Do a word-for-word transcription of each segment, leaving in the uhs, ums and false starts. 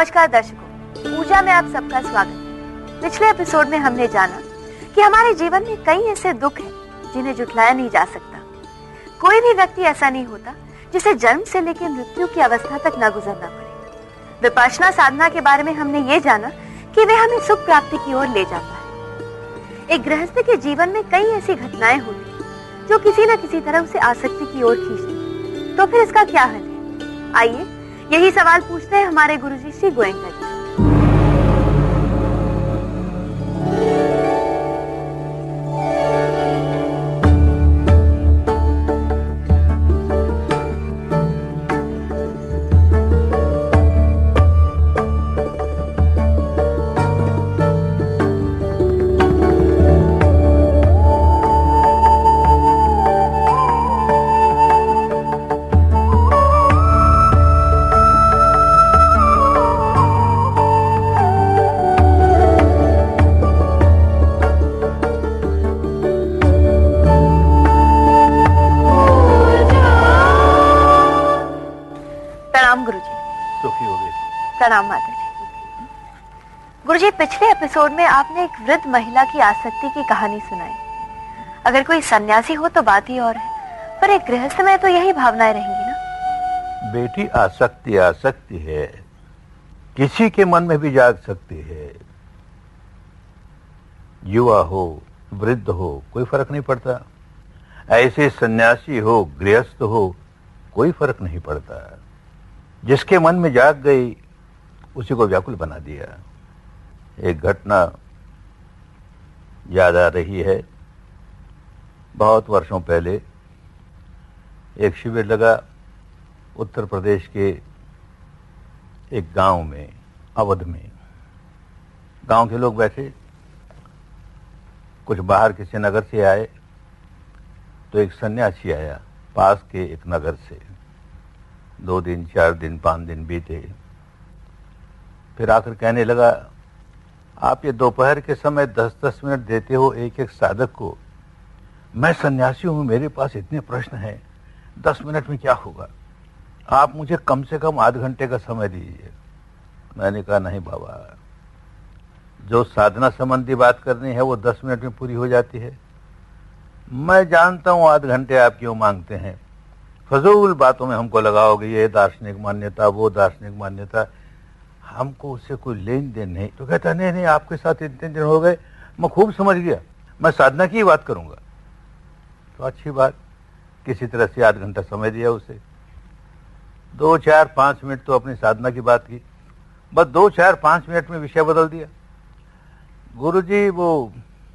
नमस्कार दर्शकों, पूजा में आप सबका स्वागत है। पिछले एपिसोड में हमने जाना कि हमारे जीवन में कई ऐसे दुख हैं जिन्हें जुटलाया नहीं जा सकता। कोई भी व्यक्ति ऐसा नहीं होता जिसे जन्म से लेकर मृत्यु की अवस्था तक न गुजरना पड़े। विपश्यना साधना के बारे में हमने ये जाना कि वे हमें सुख प्राप्ति की ओर ले जाता है। एक गृहस्थ के जीवन में कई ऐसी घटनाएं होती हैं जो किसी न किसी तरह उसे आसक्ति की ओर खींचती हैं। तो फिर इसका क्या हल है? आइए यही सवाल पूछते हैं हमारे गुरुजी श्री गोयनका जी। प्रणाम माता जी। गुरुजी, पिछले एपिसोड में आपने एक वृद्ध महिला की आसक्ति की कहानी सुनाई। अगर कोई सन्यासी हो तो बात ही और है, पर एक गृहस्थ में तो यही भावनाएं रहेंगी ना। बेटी, आसक्ति आसक्ति है, किसी के मन में भी जाग सकती है। युवा हो, वृद्ध हो, कोई फर्क नहीं पड़ता। ऐसे सन्यासी हो, गृहस्थ हो, कोई फर्क नहीं पड़ता। जिसके मन में जाग गई उसी को व्याकुल बना दिया। एक घटना याद आ रही है। बहुत वर्षों पहले एक शिविर लगा उत्तर प्रदेश के एक गांव में, अवध में। गांव के लोग बैठे, कुछ बाहर किसी नगर से आए, तो एक सन्यासी आया पास के एक नगर से। दो दिन, चार दिन, पांच दिन बीते, फिर आकर कहने लगा, आप ये दोपहर के समय दस दस मिनट देते हो एक एक साधक को। मैं सन्यासी हूं, मेरे पास इतने प्रश्न हैं, दस मिनट में क्या होगा? आप मुझे कम से कम आध घंटे का समय दीजिए। मैंने कहा, नहीं बाबा, जो साधना संबंधी बात करनी है वो दस मिनट में पूरी हो जाती है। मैं जानता हूं आध घंटे आप क्यों मांगते हैं, फजूल बातों में हमको लगाओगे, ये दार्शनिक मान्यता, वो दार्शनिक मान्यता, हमको उससे कोई लेन देन नहीं। तो कहता, नहीं नहीं, आपके साथ इतने दिन हो गए, मैं खूब समझ गया, मैं साधना की बात करूंगा। तो अच्छी बात, किसी तरह से आध घंटा समय दिया उसे। दो चार पांच मिनट तो अपनी साधना की बात की, बस दो चार पांच मिनट में विषय बदल दिया। गुरुजी, वो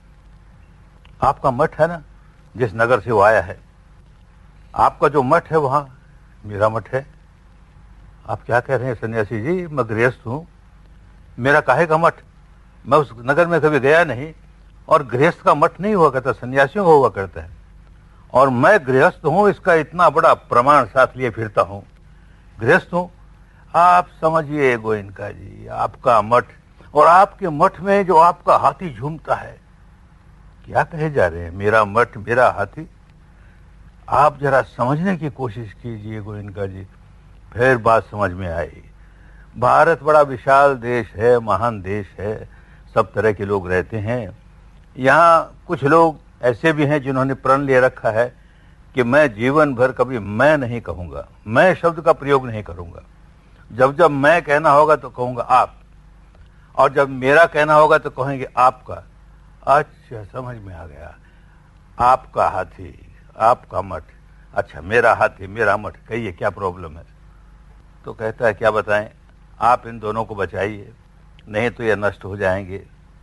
आपका मठ है ना, जिस नगर से वो आया है, आपका जो मठ है वहां मेरा मठ है। आप क्या कह रहे हैं सन्यासी जी? मैं गृहस्थ हूं, मेरा काहे का मठ? मैं उस नगर में कभी गया नहीं, और गृहस्थ का मठ नहीं हुआ करता, सन्यासियों का हुआ करता है। और मैं गृहस्थ हूं, इसका इतना बड़ा प्रमाण साथ लिए फिरता हूं, गृहस्थ हूं। आप समझिए गोयनका जी, आपका मठ, और आपके मठ में जो आपका हाथी झूमता है, क्या कहे जा रहे हैं? मेरा मठ, मेरा हाथी? आप जरा समझने की कोशिश कीजिए गोयनका जी, फिर बात समझ में आई। भारत बड़ा विशाल देश है, महान देश है, सब तरह के लोग रहते हैं। यहाँ कुछ लोग ऐसे भी हैं जिन्होंने प्रण ले रखा है कि मैं जीवन भर कभी मैं नहीं कहूंगा, मैं शब्द का प्रयोग नहीं करूंगा। जब जब मैं कहना होगा तो कहूंगा आप, और जब मेरा कहना होगा तो कहेंगे आपका। अच्छा, समझ में आ गया, आपका हाथी, आपका मठ, अच्छा मेरा हाथी, मेरा मठ, कहिए क्या प्रॉब्लम है? तो कहता है, क्या बताएं, आप इन दोनों को बचाइए, नहीं तो ये नष्ट हो जाएंगे।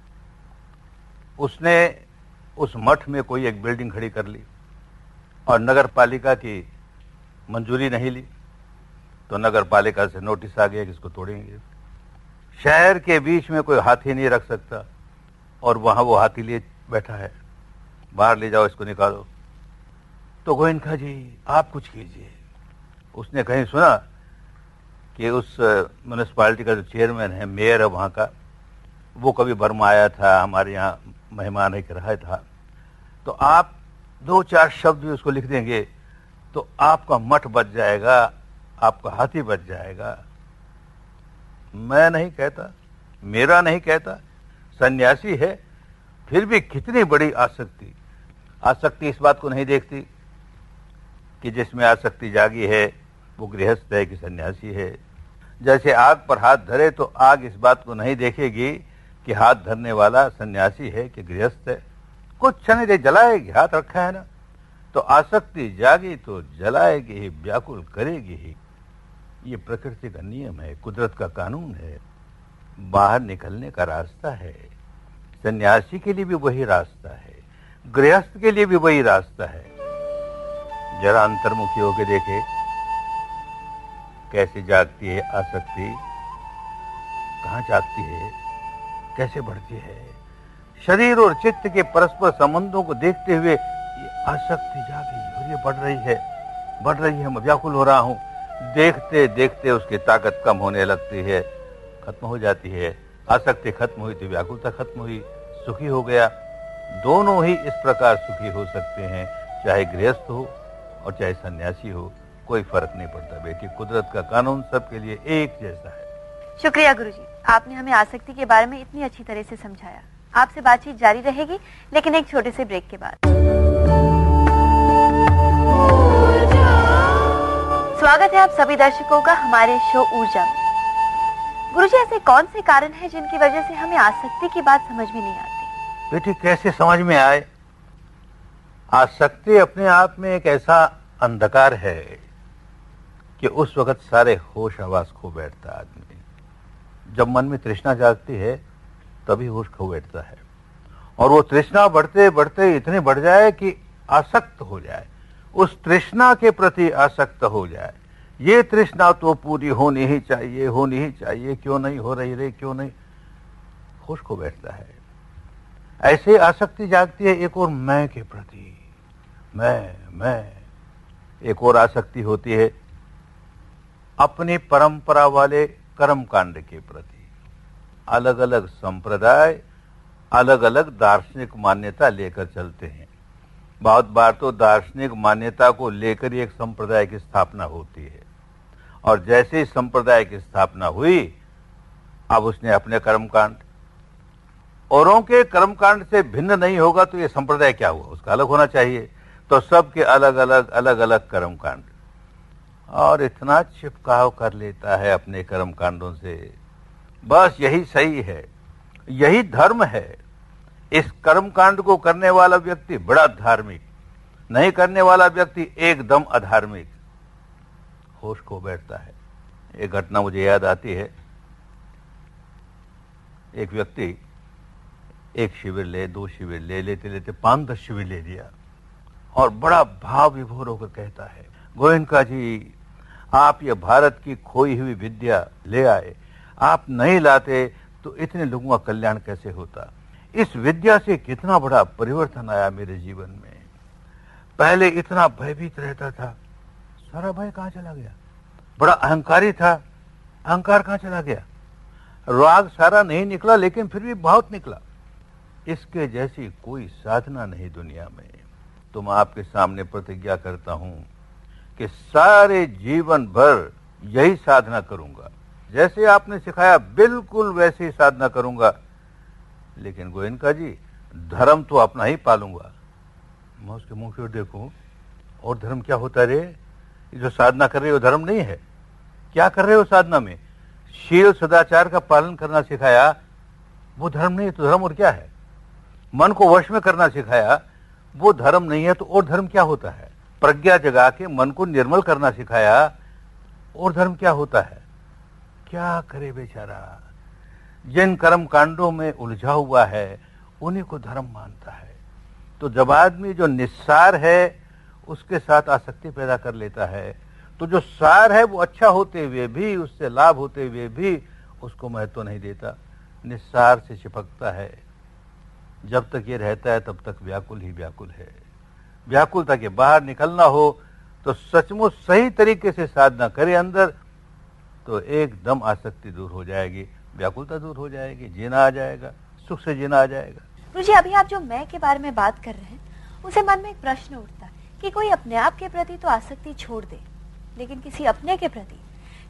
उसने उस मठ में कोई एक बिल्डिंग खड़ी कर ली, और नगर पालिका की मंजूरी नहीं ली, तो नगर पालिका से नोटिस आ गया कि इसको तोड़ेंगे। शहर के बीच में कोई हाथी नहीं रख सकता, और वहां वो हाथी लिए बैठा है, बाहर ले जाओ, इसको निकालो। तो गोयनका जी, आप कुछ कीजिए। उसने कहीं सुना कि उस म्यूनिसिपालिटी का जो चेयरमैन है, मेयर है वहाँ का, वो कभी बर्मा आया था, हमारे यहाँ मेहमान एक रहा था, तो आप दो चार शब्द भी उसको लिख देंगे तो आपका मठ बच जाएगा, आपका हाथी बच जाएगा। मैं नहीं कहता, मेरा नहीं कहता, सन्यासी है, फिर भी कितनी बड़ी आसक्ति। आसक्ति इस बात को नहीं देखती कि जिसमें आसक्ति जागी है वो गृहस्थ है कि सन्यासी है। जैसे आग पर हाथ धरे तो आग इस बात को नहीं देखेगी कि हाथ धरने वाला सन्यासी है कि गृहस्थ है, कुछ क्षण दे जलाएगी, हाथ रखा है ना। तो आसक्ति जागी तो जलाएगी ही, व्याकुल करेगी ही। ये प्रकृति का नियम है, कुदरत का कानून है, बाहर निकलने का रास्ता है। सन्यासी के लिए भी वही रास्ता है, गृहस्थ के लिए भी वही रास्ता है। जरा अंतर्मुखी होकर देखे कैसे जागती है आसक्ति, कहां जागती है, कैसे बढ़ती है। शरीर और चित्त के परस्पर संबंधों को देखते हुए ये आसक्ति जागी और ये बढ़ रही है, बढ़ रही है, मैं व्याकुल हो रहा हूं। देखते देखते उसकी ताकत कम होने लगती है, खत्म हो जाती है। आसक्ति खत्म हुई तो व्याकुलता खत्म हुई, सुखी हो गया। दोनों ही इस प्रकार सुखी हो सकते हैं, चाहे गृहस्थ हो और चाहे सन्यासी हो, कोई फर्क नहीं पड़ता बेटी। कुदरत का कानून सबके लिए एक जैसा है। शुक्रिया गुरुजी, आपने हमें आसक्ति के बारे में इतनी अच्छी तरह से समझाया। आपसे बातचीत जारी रहेगी, लेकिन एक छोटे से ब्रेक के बाद। स्वागत है आप सभी दर्शकों का हमारे शो ऊर्जा में। गुरुजी, ऐसे कौन से कारण हैं जिनकी वजह से हमें आसक्ति की बात समझ में नहीं आती? बेटी कैसे समझ में आए? आसक्ति अपने आप में एक ऐसा अंधकार है कि उस वक्त सारे होश आवास खो बैठता है आदमी। जब मन में तृष्णा जागती है तभी होश खो बैठता है, और वो तृष्णा बढ़ते बढ़ते इतने बढ़ जाए कि आसक्त हो जाए, उस तृष्णा के प्रति आसक्त हो जाए। ये तृष्णा तो पूरी होनी ही चाहिए, होनी ही चाहिए, क्यों नहीं हो रही रे, क्यों नहीं, होश खो बैठता है। ऐसे आसक्ति जागती है एक और मैं के प्रति, मैं मैं एक और आसक्ति होती है अपनी परंपरा वाले कर्म कांड के प्रति। अलग अलग संप्रदाय अलग अलग दार्शनिक मान्यता लेकर चलते हैं। बहुत बार तो दार्शनिक मान्यता को लेकर ही एक संप्रदाय की स्थापना होती है, और जैसे ही संप्रदाय की स्थापना हुई अब उसने अपने कर्मकांड, औरों के कर्मकांड से भिन्न नहीं होगा तो ये संप्रदाय क्या हुआ, उसका अलग होना चाहिए। तो सबके अलग अलग अलग अलग कर्मकांड, और इतना चिपकाव कर लेता है अपने कर्मकांडों से, बस यही सही है, यही धर्म है। इस कर्मकांड को करने वाला व्यक्ति बड़ा धार्मिक, नहीं करने वाला व्यक्ति एकदम अधार्मिक, होश खो बैठता है। एक घटना मुझे याद आती है। एक व्यक्ति एक शिविर ले, दो शिविर ले, लेते लेते पांच दस शिविर ले लिया, और बड़ा भाव विभोर होकर कहता है, गोयनका जी आप ये भारत की खोई हुई विद्या ले आए, आप नहीं लाते तो इतने लोगों का कल्याण कैसे होता। इस विद्या से कितना बड़ा परिवर्तन आया मेरे जीवन में। पहले इतना भयभीत रहता था, सारा भय कहां चला गया। बड़ा अहंकारी था, अहंकार कहां चला गया। राग सारा नहीं निकला, लेकिन फिर भी बहुत निकला। इसके जैसी कोई साधना नहीं दुनिया में। तो मैं आपके सामने प्रतिज्ञा करता हूं कि सारे जीवन भर यही साधना करूंगा, जैसे आपने सिखाया बिल्कुल वैसे ही साधना करूंगा। लेकिन गोयनका जी धर्म तो अपना ही पालूंगा। मैं उसके मुंह की ओर देखूं, और धर्म क्या होता रे? जो साधना कर रहे हो धर्म नहीं है। क्या कर रहे हो साधना में? शील सदाचार का पालन करना सिखाया, वो धर्म नहीं है तो धर्म और क्या है? मन को वश में करना सिखाया, वो धर्म नहीं है तो और धर्म क्या होता है? प्रज्ञा जगा के मन को निर्मल करना सिखाया, और धर्म क्या होता है? क्या करे बेचारा। जिन कर्म कांडों में उलझा हुआ है उन्हीं को धर्म मानता है। तो जब आदमी जो निस्सार है उसके साथ आसक्ति पैदा कर लेता है, तो जो सार है वो अच्छा होते हुए भी, उससे लाभ होते हुए भी उसको महत्व नहीं देता, निस्सार से चिपकता है। जब तक ये रहता है तब तक व्याकुल ही व्याकुल है। व्याकुलता के बाहर निकलना हो तो सचमुच सही तरीके से साधना करे अंदर, तो एकदम आसक्ति दूर हो जाएगी, व्याकुलता दूर हो जाएगी, जीना आ जाएगा, सुख से जीना आ जाएगा। गुरुजी, अभी आप जो मैं के बारे में बात कर रहे हैं, उसे मन में एक प्रश्न उठता है कि कोई अपने आप के प्रति तो आसक्ति छोड़ दे, लेकिन किसी अपने के प्रति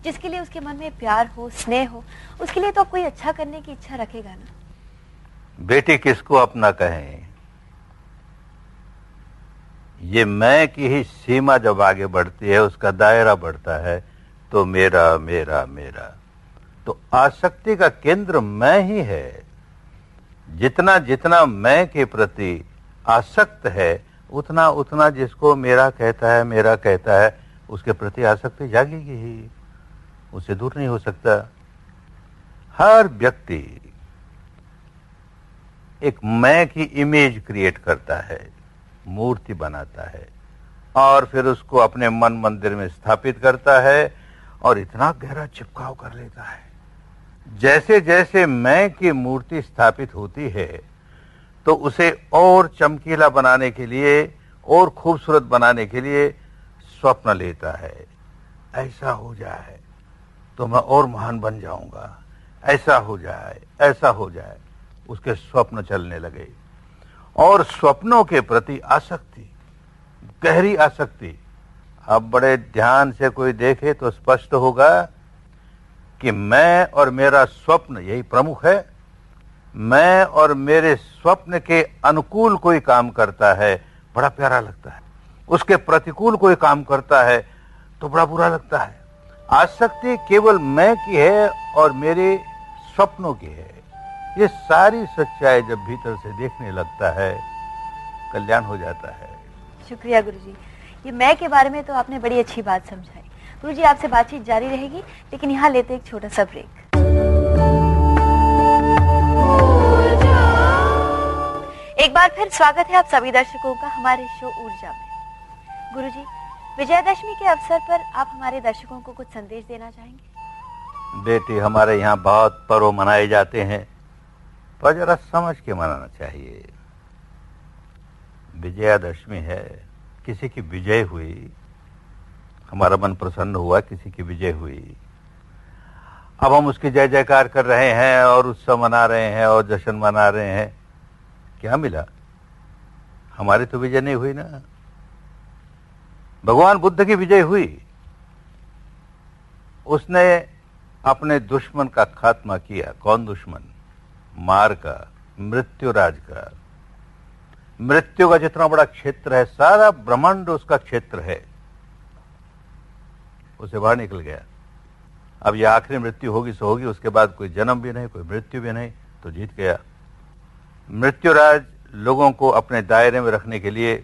जिसके लिए उसके मन में प्यार हो, स्नेह हो, उसके लिए तो अब कोई अच्छा करने की इच्छा रखेगा ना। बेटी किसको अपना कहें, ये मैं की ही सीमा जब आगे बढ़ती है, उसका दायरा बढ़ता है, तो मेरा मेरा मेरा, तो आसक्ति का केंद्र मैं ही है। जितना जितना मैं के प्रति आसक्त है, उतना उतना जिसको मेरा कहता है, मेरा कहता है, उसके प्रति आसक्ति जागेगी ही, उससे दूर नहीं हो सकता। हर व्यक्ति एक मैं की इमेज क्रिएट करता है, मूर्ति बनाता है, और फिर उसको अपने मन मंदिर में स्थापित करता है और इतना गहरा चिपकाव कर लेता है। जैसे जैसे मैं की मूर्ति स्थापित होती है, तो उसे और चमकीला बनाने के लिए, और खूबसूरत बनाने के लिए स्वप्न लेता है। ऐसा हो जाए तो मैं और महान बन जाऊंगा, ऐसा हो जाए, ऐसा हो जाए, उसके स्वप्न चलने लगे। और स्वप्नों के प्रति आसक्ति, गहरी आसक्ति। अब बड़े ध्यान से कोई देखे तो स्पष्ट होगा कि मैं और मेरा स्वप्न यही प्रमुख है। मैं और मेरे स्वप्न के अनुकूल कोई काम करता है, बड़ा प्यारा लगता है। उसके प्रतिकूल कोई काम करता है तो बड़ा बुरा लगता है। आसक्ति केवल मैं की है और मेरे स्वप्नों की है। ये सारी सच्चाई जब भीतर से देखने लगता है, कल्याण हो जाता है। शुक्रिया गुरुजी, ये मैं के बारे में तो आपने बड़ी अच्छी बात समझाई। गुरुजी, आपसे बातचीत जारी रहेगी, लेकिन यहाँ लेते एक छोटा सा ब्रेक। एक बार फिर स्वागत है आप सभी दर्शकों का हमारे शो ऊर्जा में। गुरुजी, विजयदशमी के अवसर पर आप हमारे दर्शकों को कुछ संदेश देना चाहेंगे? बेटी, हमारे यहाँ बहुत पर्व मनाए जाते हैं, पर जरा समझ के मनाना चाहिए। विजयादशमी है, किसी की विजय हुई, हमारा मन प्रसन्न हुआ, किसी की विजय हुई। अब हम उसकी जय जयकार कर रहे हैं और उत्सव मना रहे हैं और जश्न मना रहे हैं। क्या मिला? हमारी तो विजय नहीं हुई ना। भगवान बुद्ध की विजय हुई। उसने अपने दुश्मन का खात्मा किया। कौन दुश्मन? मार का, मृत्युराज का। मृत्यु का जितना बड़ा क्षेत्र है, सारा ब्रह्मांड उसका क्षेत्र है, उसे बाहर निकल गया। अब यह आखिरी मृत्यु होगी सो होगी, उसके बाद कोई जन्म भी नहीं, कोई मृत्यु भी नहीं, तो जीत गया। मृत्युराज लोगों को अपने दायरे में रखने के लिए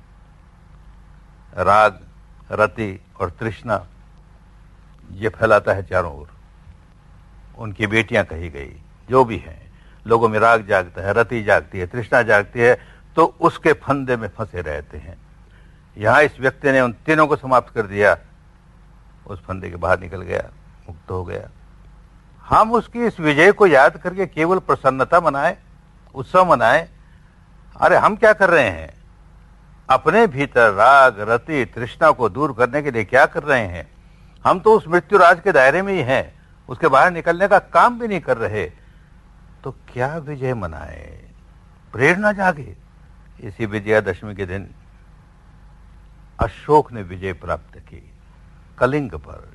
राग, रति और तृष्णा ये फैलाता है चारों ओर। उनकी बेटियां कही गई, जो भी हैं, लोगों में राग जागता है, रति जागती है, तृष्णा जागती है, तो उसके फंदे में फंसे रहते हैं। यहां इस व्यक्ति ने उन तीनों को समाप्त कर दिया, उस फंदे के बाहर निकल गया, मुक्त हो गया। हम उसकी इस विजय को याद करके केवल प्रसन्नता मनाए, उत्सव मनाए। अरे हम क्या कर रहे हैं? अपने भीतर राग, रति, तृष्णा को दूर करने के लिए क्या कर रहे हैं? हम तो उस मृत्युराज के दायरे में ही हैं, उसके बाहर निकलने का काम भी नहीं कर रहे। तो क्या विजय मनाए? प्रेरणा जागे। इसी विजयादशमी के दिन अशोक ने विजय प्राप्त की कलिंग पर।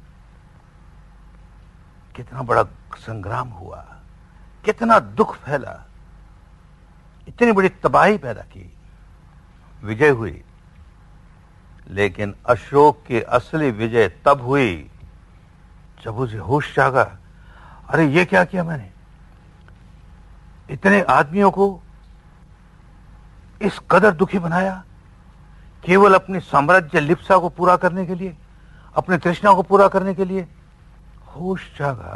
कितना बड़ा संग्राम हुआ, कितना दुख फैला, इतनी बड़ी तबाही पैदा की, विजय हुई। लेकिन अशोक की असली विजय तब हुई जब उसे होश जागा। अरे ये क्या किया मैंने? इतने आदमियों को इस कदर दुखी बनाया, केवल अपनी साम्राज्य लिप्सा को पूरा करने के लिए, अपनी तृष्णा को पूरा करने के लिए। होश जागा।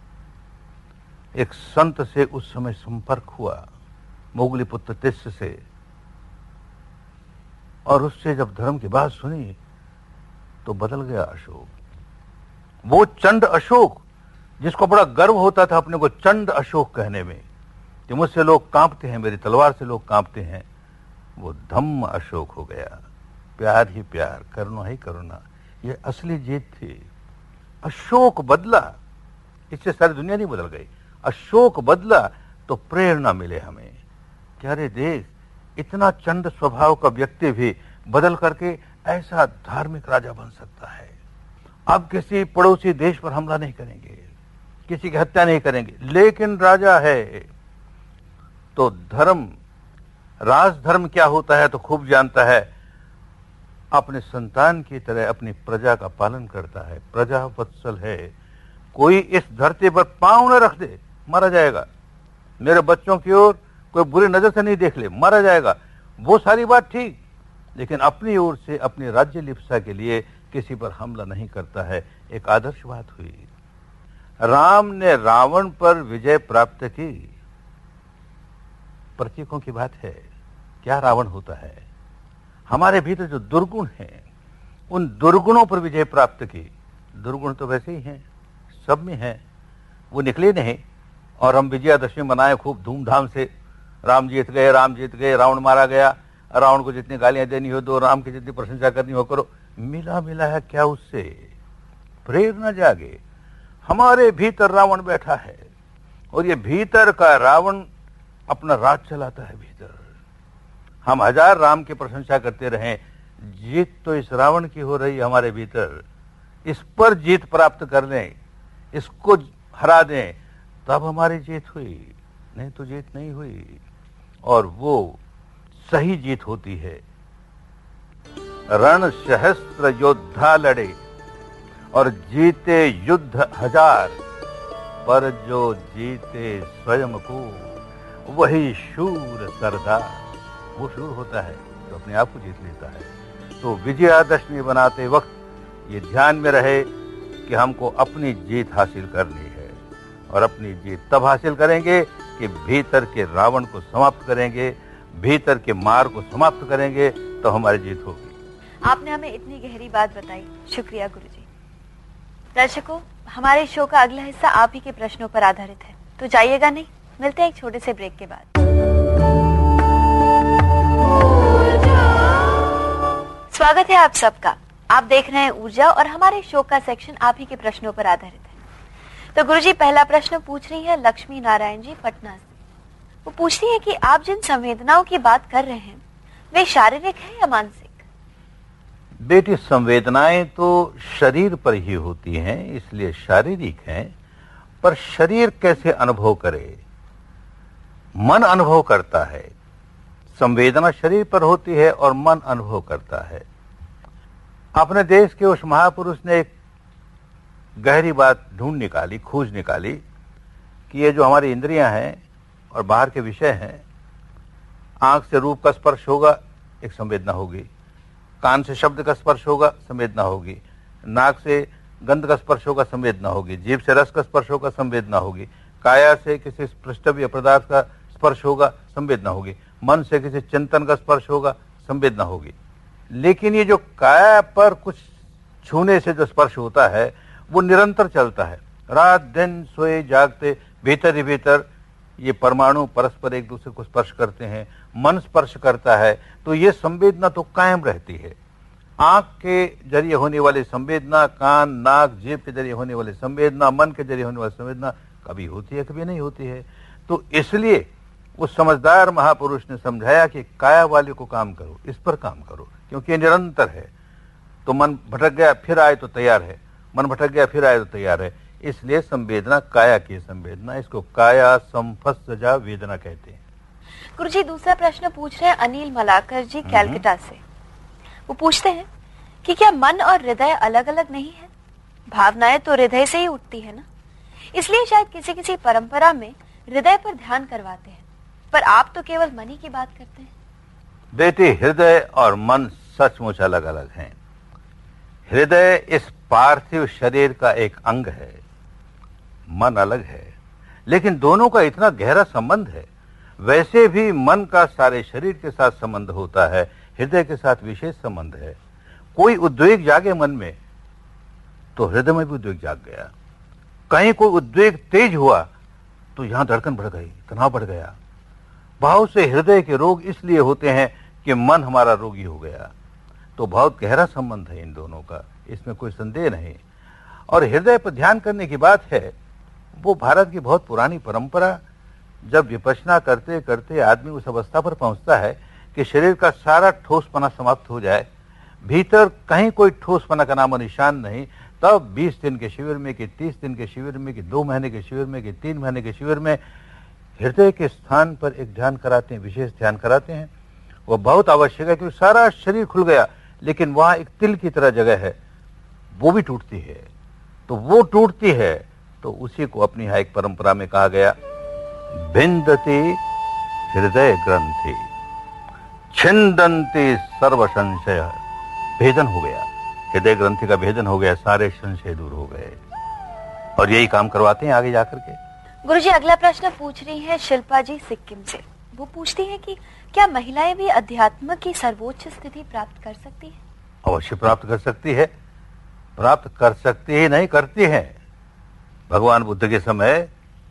एक संत से उस समय संपर्क हुआ, मोगली पुत्र तिस्य से, और उससे जब धर्म की बात सुनी तो बदल गया अशोक। वो चंड अशोक जिसको बड़ा गर्व होता था अपने को चंड अशोक कहने में, कि मुझसे लोग कांपते हैं, मेरी तलवार से लोग कांपते हैं, वो धम्म अशोक हो गया। प्यार ही प्यार, करुणा ही करुणा, ये असली जीत थी। अशोक बदला, इससे सारी दुनिया नहीं बदल गई। अशोक बदला तो प्रेरणा मिले हमें। क्या रे देख, इतना चंड स्वभाव का व्यक्ति भी बदल करके ऐसा धार्मिक राजा बन सकता है। अब किसी पड़ोसी देश पर हमला नहीं करेंगे, किसी की हत्या नहीं करेंगे, लेकिन राजा है तो धर्म, राजधर्म क्या होता है तो खूब जानता है। अपने संतान की तरह अपनी प्रजा का पालन करता है, प्रजा वत्सल है। कोई इस धरती पर पांव न रख दे, मारा जाएगा। मेरे बच्चों की ओर कोई बुरी नजर से नहीं देख ले, मारा जाएगा। वो सारी बात ठीक, लेकिन अपनी ओर से अपनी राज्य लिप्सा के लिए किसी पर हमला नहीं करता है। एक आदर्श बात हुई। राम ने रावण पर विजय प्राप्त की, प्रतीकों की बात है। क्या रावण होता है? हमारे भीतर जो दुर्गुण हैं, उन दुर्गुणों पर विजय प्राप्त की। दुर्गुण तो वैसे ही हैं, सब में हैं, वो निकले नहीं। और हम विजयादशमी मनाए खूब धूमधाम से, राम जीत गए, राम जीत गए, रावण मारा गया। रावण को जितनी गालियां देनी हो दो, राम की जितनी प्रशंसा करनी हो करो। मिला मिला है क्या उससे? प्रेरणा जागे। हमारे भीतर रावण बैठा है और ये भीतर का रावण अपना राज चलाता है भीतर। हम हजार राम की प्रशंसा करते रहें, जीत तो इस रावण की हो रही है हमारे भीतर। इस पर जीत प्राप्त कर लें, इसको हरा दें, तब हमारी जीत हुई, नहीं तो जीत नहीं हुई। और वो सही जीत होती है। रण सहस्त्र योद्धा लड़े और जीते युद्ध हजार, पर जो जीते स्वयं को वही शूर सरदार। वो शूर होता है तो अपने आप को जीत लेता है। तो विजयादशमी बनाते वक्त ये ध्यान में रहे कि हमको अपनी जीत हासिल करनी है। और अपनी जीत तब हासिल करेंगे कि भीतर के रावण को समाप्त करेंगे, भीतर के मार को समाप्त करेंगे, तो हमारी जीत होगी। आपने हमें इतनी गहरी बात बताई, शुक्रिया गुरुजी। दर्शकों, हमारे शो का अगला हिस्सा आप ही के प्रश्नों पर आधारित है, तो जाइएगा नहीं। मिलते हैं एक छोटे से ब्रेक के बाद। स्वागत है आप सबका। आप देख रहे हैं ऊर्जा और हमारे शो का सेक्शन आप ही के प्रश्नों पर आधारित है। तो गुरुजी, पहला प्रश्न पूछ रही है लक्ष्मी नारायण जी पटना से। वो पूछती है कि आप जिन संवेदनाओं की बात कर रहे हैं वे शारीरिक है या मानसिक? बेटी, संवेदनाएं तो शरीर पर ही होती हैं, इसलिए शारीरिक हैं। पर शरीर कैसे अनुभव करे? मन अनुभव करता है। संवेदना शरीर पर होती है और मन अनुभव करता है। अपने देश के उस महापुरुष ने एक गहरी बात ढूंढ निकाली, खोज निकाली कि ये जो हमारी इंद्रियां हैं और बाहर के विषय हैं, आंख से रूप का स्पर्श होगा, एक संवेदना होगी। कान से शब्द का स्पर्श होगा, संवेदना होगी। नाक से गंध का स्पर्श होगा, संवेदना होगी। जीभ से रस का स्पर्श होगा, संवेदना होगी। काया से किसी पृष्ठभूमि पदार्थ का स्पर्श होगा, संवेदना होगी। मन से किसी चिंतन का स्पर्श होगा, संवेदना होगी। लेकिन ये जो काया पर कुछ छूने से जो स्पर्श होता है वो निरंतर चलता है। रात दिन सोए जागते भीतर ही भीतर ये परमाणु परस्पर एक दूसरे को स्पर्श करते हैं, मन स्पर्श करता है, तो ये संवेदना तो कायम रहती है। आंख के जरिए होने वाली संवेदना, कान, नाक, जीभ के जरिए होने वाली संवेदना, मन के जरिए होने वाली संवेदना कभी होती है, कभी नहीं होती है। तो इसलिए उस समझदार महापुरुष ने समझाया कि काया वाले को काम करो, इस पर काम करो, क्योंकि ये निरंतर है। तो मन भटक गया फिर आए तो तैयार है, मन भटक गया फिर आए तो तैयार है। इसलिए संवेदना काया की संवेदना, इसको काया संफस्सजा वेदना कहते हैं। गुरुजी, दूसरा प्रश्न पूछ रहे हैं अनिल मलाकर जी कैलकाटा से। वो पूछते हैं कि क्या मन और हृदय अलग अलग नहीं है? भावनाएं तो हृदय से ही उठती है ना, इसलिए शायद किसी किसी परंपरा में हृदय पर ध्यान करवाते हैं, पर आप तो केवल मन ही की बात करते हैं। बेटी, हृदय और मन सचमुच अलग अलग हैं। हृदय इस पार्थिव शरीर का एक अंग है, मन अलग है, लेकिन दोनों का इतना गहरा संबंध है। वैसे भी मन का सारे शरीर के साथ संबंध होता है, हृदय के साथ विशेष संबंध है। कोई उद्वेग जागे मन में तो हृदय में भी उद्वेग जाग गया। कहीं कोई उद्वेग तेज हुआ तो यहां धड़कन बढ़ गई, तनाव बढ़ गया। बहुत से हृदय के रोग इसलिए होते हैं कि मन हमारा रोगी हो गया। तो बहुत गहरा संबंध है इन दोनों का, इसमें कोई संदेह नहीं। और हृदय पर ध्यान करने की बात है, वो भारत की बहुत पुरानी परंपरा। जब विपश्यना करते करते आदमी उस अवस्था पर पहुंचता है कि शरीर का सारा ठोसपना समाप्त हो जाए, भीतर कहीं कोई ठोसपना का नामो निशान नहीं, तब बीस दिन के शिविर में कि तीस दिन के शिविर में कि दो महीने के शिविर में कि तीन महीने के शिविर में हृदय के स्थान पर एक ध्यान कराते हैं, विशेष ध्यान कराते हैं। वो बहुत आवश्यक है क्योंकि सारा शरीर खुल गया, लेकिन वहां एक तिल की तरह जगह है, वो भी टूटती है। तो वो टूटती है तो उसी को अपनी यहाँ एक परंपरा में कहा गया, भिंदती हृदय ग्रंथि छिंदंती सर्व संशय। भेदन हो गया, हृदय ग्रंथि का भेदन हो गया, सारे संशय दूर हो गए। और यही काम करवाते हैं आगे जाकर के। गुरुजी, अगला प्रश्न पूछ रही है शिल्पा जी सिक्किम से। वो पूछती है कि क्या महिलाएं भी अध्यात्म की सर्वोच्च स्थिति प्राप्त कर सकती है? अवश्य प्राप्त कर सकती है, प्राप्त कर सकती ही नहीं, करती है। भगवान बुद्ध के समय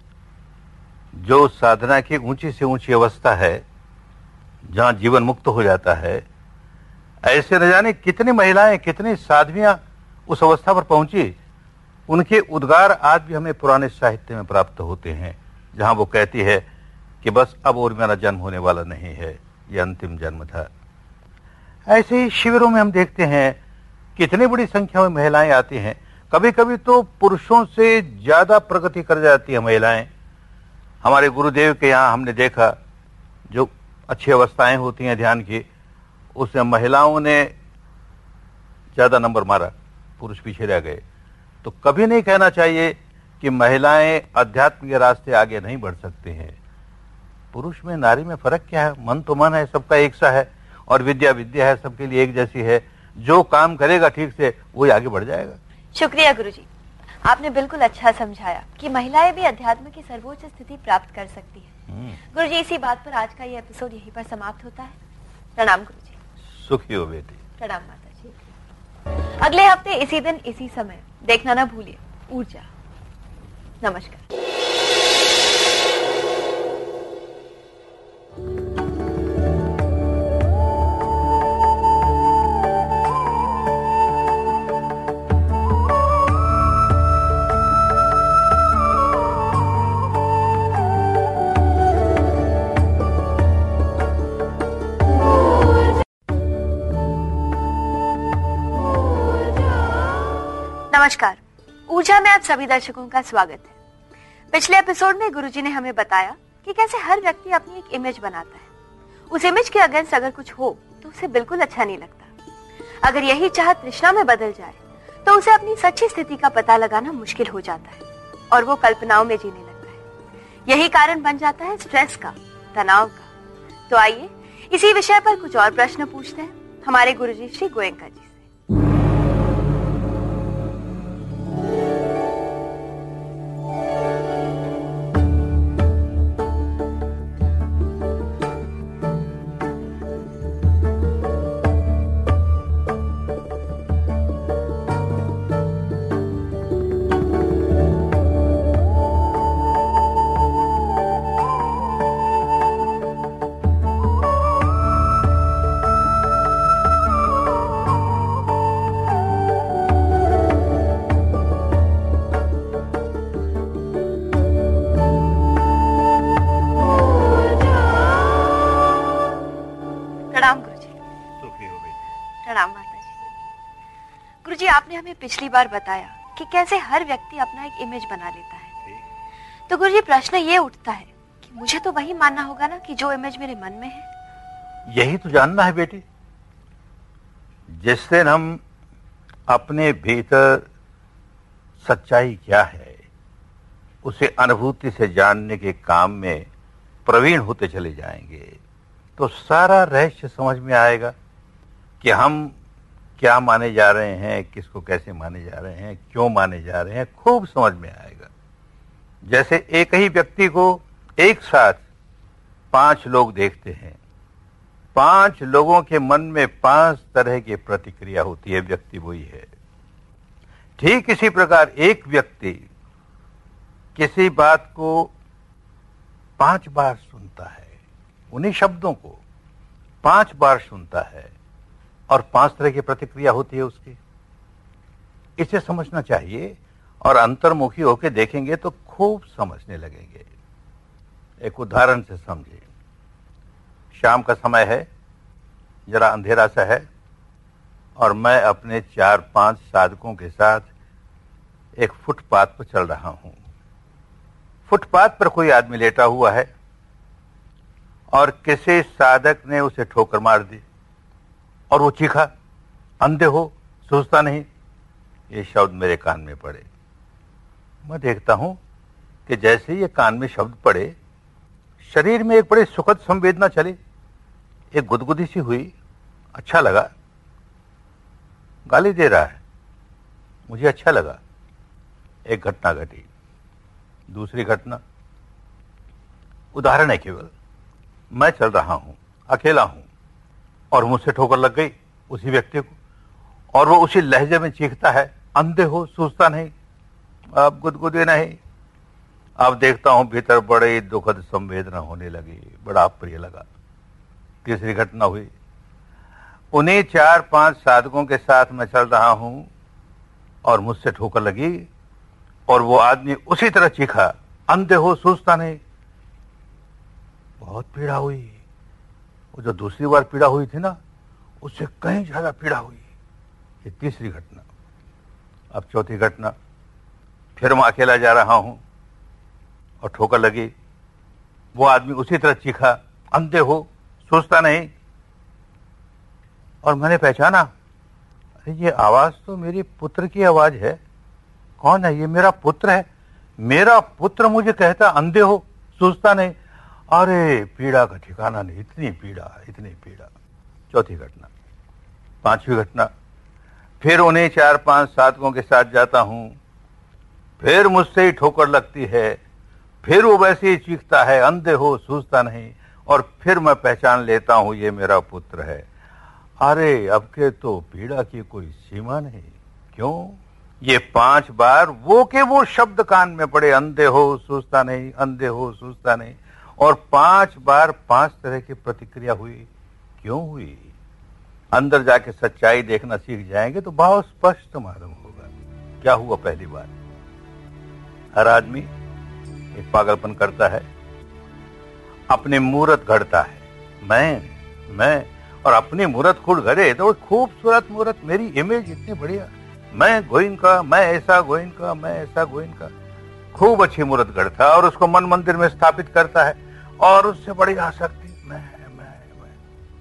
जो साधना की ऊंची से ऊंची अवस्था है, जहां जीवन मुक्त हो जाता है, ऐसे न जाने कितनी महिलाएं, कितनी साध्वियां उस अवस्था पर पहुंची। उनके उद्गार आज भी हमें पुराने साहित्य में प्राप्त होते हैं, जहां वो कहती है कि बस अब और मेरा जन्म होने वाला नहीं है, ये अंतिम जन्म था। ऐसे ही शिविरों में हम देखते हैं कितनी बड़ी संख्या में महिलाएं आती हैं। कभी कभी तो पुरुषों से ज्यादा प्रगति कर जाती है महिलाएं। हमारे गुरुदेव के यहाँ हमने देखा, जो अच्छी अवस्थाएं होती हैं ध्यान की, उसमें महिलाओं ने ज्यादा नंबर मारा, पुरुष पीछे रह गए। तो कभी नहीं कहना चाहिए कि महिलाएं अध्यात्म के रास्ते आगे नहीं बढ़ सकते हैं। पुरुष में नारी में फर्क क्या है? मन तो मन है, सबका एक सा है, और विद्या विद्या है, सबके लिए एक जैसी है। जो काम करेगा ठीक से वही आगे बढ़ जाएगा। शुक्रिया गुरुजी, आपने बिल्कुल अच्छा समझाया कि महिलाएं भी अध्यात्म की सर्वोच्च स्थिति प्राप्त कर सकती है। गुरुजी, इसी बात पर आज का ये एपिसोड यहीं पर समाप्त होता है। प्रणाम गुरुजी। सुखी हो बेटी। प्रणाम माता जी। अगले हफ्ते इसी दिन इसी समय देखना ना भूलिए ऊर्जा। नमस्कार। नमस्कार, ऊर्जा में आप सभी दर्शकों का स्वागत है। पिछले एपिसोड में गुरुजी ने हमें बताया कि कैसे हर व्यक्ति अपनी एक इमेज बनाता है। उस इमेज के अगेंस्ट अगर कुछ हो तो उसे बिल्कुल अच्छा नहीं लगता। अगर यही चाह तृष्णा में बदल जाए तो उसे अपनी सच्ची स्थिति का पता लगाना मुश्किल हो जाता है और वो कल्पनाओं में जीने लगता है। यही कारण बन जाता है स्ट्रेस का, तनाव का। तो आइए इसी विषय पर कुछ और प्रश्न पूछते हैं हमारे गुरुजी श्री गोयंका जी। गुरुजी, आपने हमें पिछली बार बताया कि कैसे हर व्यक्ति अपना एक इमेज बना लेता है। तो गुरुजी, प्रश्न ये उठता है कि मुझे तो वही मानना होगा ना कि जो इमेज मेरे मन में है। यही तो जानना है बेटी। जिस दिन हम अपने भीतर सच्चाई क्या है उसे अनुभूति से जानने के काम में प्रवीण होते चले जाएंगे तो सारा रहस्य समझ में आएगा कि हम क्या माने जा रहे हैं, किसको कैसे माने जा रहे हैं, क्यों माने जा रहे हैं, खूब समझ में आएगा। जैसे एक ही व्यक्ति को एक साथ पांच लोग देखते हैं, पांच लोगों के मन में पांच तरह की प्रतिक्रिया होती है, व्यक्ति वही है। ठीक इसी प्रकार एक व्यक्ति किसी बात को पांच बार सुनता है, उन्हीं शब्दों को पांच बार सुनता है और पांच तरह की प्रतिक्रिया होती है उसकी। इसे समझना चाहिए और अंतर्मुखी होकर देखेंगे तो खूब समझने लगेंगे। एक उदाहरण से समझिए। शाम का समय है, जरा अंधेरा सा है और मैं अपने चार पांच साधकों के साथ एक फुटपाथ पर चल रहा हूं। फुटपाथ पर कोई आदमी लेटा हुआ है और किसी साधक ने उसे ठोकर मार दी और वो चीखा, अंधे हो, सोचता नहीं। ये शब्द मेरे कान में पड़े। मैं देखता हूं कि जैसे ही ये कान में शब्द पड़े, शरीर में एक बड़ी सुखद संवेदना चली, एक गुदगुदी सी हुई, अच्छा लगा। गाली दे रहा है, मुझे अच्छा लगा। एक घटना घटी। दूसरी घटना, उदाहरण है केवल, मैं चल रहा हूं, अकेला हूं, और मुझसे ठोकर लग गई उसी व्यक्ति को, और वो उसी लहजे में चीखता है, अंधे हो, सूझता नहीं, आप गुदगुदे नहीं। अब देखता हूं भीतर बड़ी दुखद संवेदना होने लगी, बड़ा प्रिय लगा। तीसरी घटना हुई। उन्हीं चार पांच साधकों के साथ मैं चल रहा हूं और मुझसे ठोकर लगी और वो आदमी उसी तरह चीखा, अंधे हो, सूझता नहीं। बहुत पीड़ा हुई। वो जो दूसरी बार पीड़ा हुई थी ना, उससे कहीं ज्यादा पीड़ा हुई। ये तीसरी घटना। अब चौथी घटना, फिर मैं अकेला जा रहा हूं और ठोकर लगी। वो आदमी उसी तरह चीखा, अंधे हो, सोचता नहीं। और मैंने पहचाना, अरे ये आवाज तो मेरी पुत्र की आवाज है। कौन है ये? मेरा पुत्र है। मेरा पुत्र मुझे कहता, अंधे हो, सोचता नहीं। अरे पीड़ा का ठिकाना नहीं, इतनी पीड़ा, इतनी पीड़ा। चौथी घटना। पांचवी घटना, फिर उन्हें चार पांच साधकों के साथ जाता हूं, फिर मुझसे ही ठोकर लगती है, फिर वो वैसे ही चीखता है, अंधे हो, सूझता नहीं। और फिर मैं पहचान लेता हूं ये मेरा पुत्र है। अरे अब के तो पीड़ा की कोई सीमा नहीं। क्यों? ये पांच बार वो के वो शब्द कान में पड़े, अंधे हो, सूझता नहीं, अंधे हो, सूझता नहीं। और पांच बार पांच तरह की प्रतिक्रिया हुई। क्यों हुई? अंदर जाके सच्चाई देखना सीख जाएंगे तो बहुत स्पष्ट मालूम होगा क्या हुआ। पहली बार, हर आदमी एक पागलपन करता है, अपनी मूर्त गढ़ता है। मैं मैं और अपनी मूर्त खुद गढ़े तो खूबसूरत मूर्त, मेरी इमेज इतनी बढ़िया, मैं गोइंका, मैं ऐसा गोइंका, मैं ऐसा गोइंका, खूब अच्छी मूर्त गढ़ता और उसको मन मंदिर में स्थापित करता है और उससे बड़ी आसक्ति, मैं मैं मैं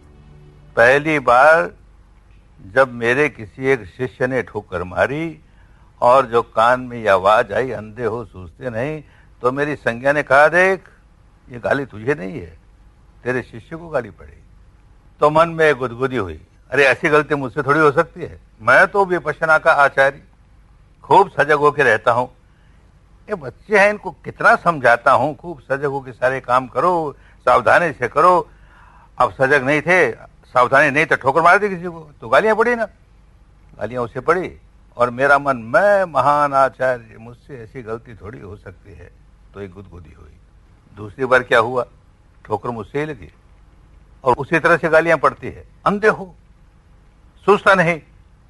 पहली बार जब मेरे किसी एक शिष्य ने ठोकर मारी और जो कान में ये आवाज आई, अंधे हो, सूझते नहीं, तो मेरी संज्ञा ने कहा, देख ये गाली तुझे नहीं है, तेरे शिष्य को गाली पड़ेगी। तो मन में गुदगुदी हुई, अरे ऐसी गलती मुझसे थोड़ी हो सकती है। मैं तो विपश्यना का आचार्य, खूब सजग होकर रहता हूं। ये बच्चे हैं, इनको कितना समझाता हूं, खूब सजग होकर सारे काम करो, सावधानी से करो। अब सजग नहीं थे, सावधानी नहीं तो ठोकर मार दी किसी को, तो गालियां पड़ी ना, गालियां उसे पड़ी। और मेरा मन, मैं महान आचार्य, मुझसे ऐसी गलती थोड़ी हो सकती है, तो एक गुदगुदी हुई। दूसरी बार क्या हुआ, ठोकर मुझसे ही लगी और उसी तरह से गालियां पड़ती है, अंधे हो, सूझता नहीं।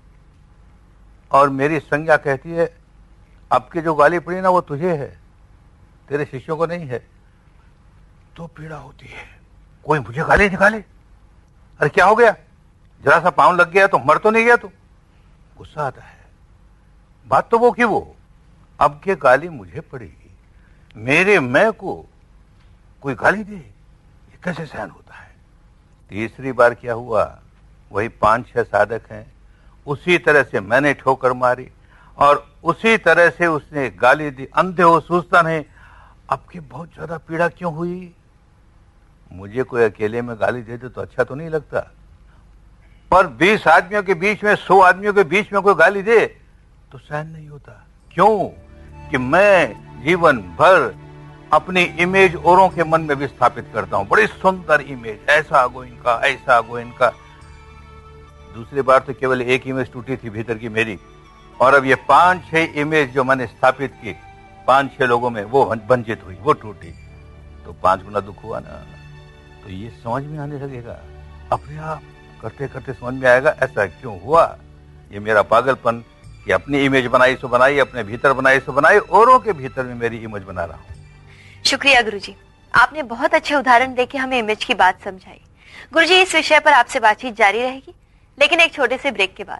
और मेरी संज्ञा कहती है, अब की जो गाली पड़ी ना वो तुझे है, तेरे शिष्यों को नहीं है। तो पीड़ा होती है, कोई मुझे गाली निकाले, अरे क्या हो गया, जरा सा पांव लग गया तो मर तो नहीं गया तू। गुस्सा आता है। बात तो वो की वो, अब के गाली मुझे पड़ेगी, मेरे मैं को कोई गाली दे, ये कैसे सहन होता है। तीसरी बार क्या हुआ, वही पांच छह साधक हैं, उसी तरह से मैंने ठोकर मारी और उसी तरह से उसने गाली दी, अंधे हो, सूझता नहीं। अब की बहुत ज्यादा पीड़ा क्यों हुई? मुझे कोई अकेले में गाली दे दे तो अच्छा तो नहीं लगता, पर बीस आदमियों के बीच में, सौ आदमियों के बीच में कोई गाली दे तो सहन नहीं होता। क्यों? कि मैं जीवन भर अपनी इमेज औरों के मन में भी स्थापित करता हूं, बड़ी सुंदर इमेज, ऐसा गोइंका, ऐसा गोइंका। दूसरी बार तो केवल एक इमेज टूटी थी भीतर की मेरी, और अब ये पांच छह इमेज जो मैंने स्थापित की पांच छह लोगों में, वो वंचित हुई, वो टूटी, तो पांच गुना दुख हुआ ना। तो ये समझ में आने लगेगा, अपने आप करते करते समझ में आएगा ऐसा क्यों हुआ। ये मेरा पागलपन कि अपनी इमेज बनाई सो बनाई, अपने भीतर बनाई सो बनाई, औरों के भीतर में मेरी इमेज बना रहा हूं। शुक्रिया गुरुजी, आपने बहुत अच्छे उदाहरण देके हमें इमेज की बात समझाई। गुरुजी, इस विषय पर आपसे बातचीत जारी रहेगी। लेकिन एक छोटे से ब्रेक के बाद।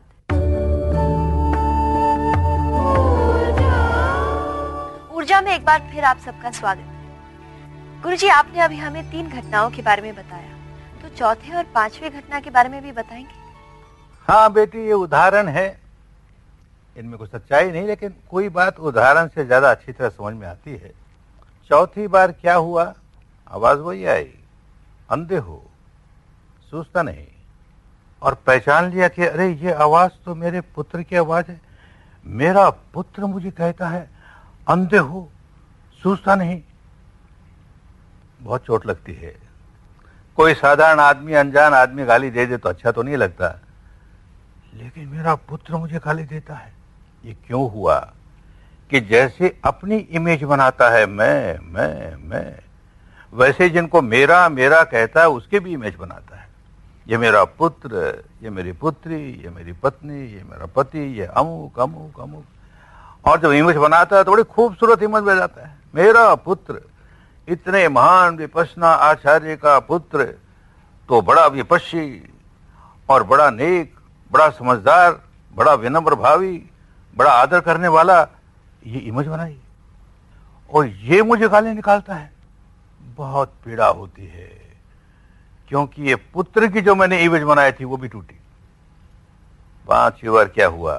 ऊर्जा में एक बार फिर आप सबका स्वागत है। गुरुजी, आपने अभी हमें तीन घटनाओं के बारे में बताया, तो चौथे और पांचवी घटना के बारे में भी बताएंगे? हाँ बेटी, ये उदाहरण है, इनमें कोई सच्चाई नहीं, लेकिन कोई बात उदाहरण से ज्यादा अच्छी तरह समझ में आती है। चौथी बार क्या हुआ, आवाज वही आई, अंधे हो, सूझता नहीं, और पहचान लिया कि अरे ये आवाज तो मेरे पुत्र की आवाज है। मेरा पुत्र मुझे कहता है अंधे हो, सूझता नहीं। बहुत चोट लगती है। कोई साधारण आदमी, अनजान आदमी गाली दे दे तो अच्छा तो नहीं लगता, लेकिन मेरा पुत्र मुझे गाली देता है। ये क्यों हुआ कि जैसे अपनी इमेज बनाता है, मैं मैं मैं वैसे जिनको मेरा मेरा कहता है उसके भी इमेज बनाता है। ये मेरा पुत्र, ये मेरी पुत्री, ये मेरी पत्नी, ये मेरा पति, ये अमुक अमुक अमुक, और जब इमेज बनाता है तो बड़ी खूबसूरत इमेज बन जाता है। मेरा पुत्र इतने महान विपश्यना आचार्य का पुत्र, तो बड़ा विपश्यी और बड़ा नेक, बड़ा समझदार, बड़ा विनम्र भावी, बड़ा आदर करने वाला, ये इमेज बनाई, और ये मुझे गाली निकालता है। बहुत पीड़ा होती है, क्योंकि ये पुत्र की जो मैंने इमेज बनाई थी वो भी टूटी। पांचवी बार क्या हुआ,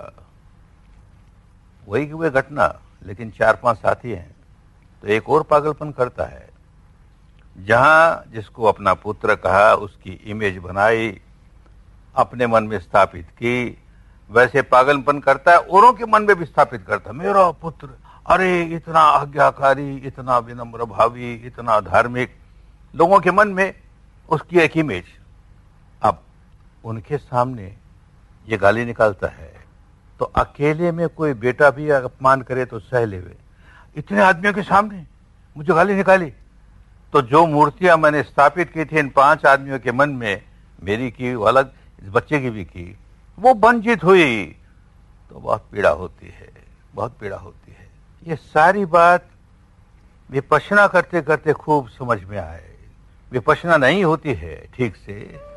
वही की वही घटना, लेकिन चार पांच साथी हैं, तो एक और पागलपन करता है। जहां जिसको अपना पुत्र कहा, उसकी इमेज बनाई, अपने मन में स्थापित की, वैसे पागलपन करता है, औरों के मन में भी स्थापित करता है। मेरा पुत्र, अरे इतना आज्ञाकारी, इतना विनम्र भावी, इतना धार्मिक, लोगों के मन में उसकी एक इमेज। अब उनके सामने ये गाली निकालता है, तो अकेले में कोई बेटा भी अपमान करे तो सह लेवे, इतने आदमियों के सामने मुझे गाली निकाली। तो जो मूर्तियां मैंने स्थापित की थी इन पांच आदमियों के मन में, मेरी की अलग, इस बच्चे की भी की, वो वंचित हुई, तो बहुत पीड़ा होती है, बहुत पीड़ा होती है। ये सारी बात विपश्यना करते करते खूब समझ में आए। विपश्यना नहीं होती है ठीक से,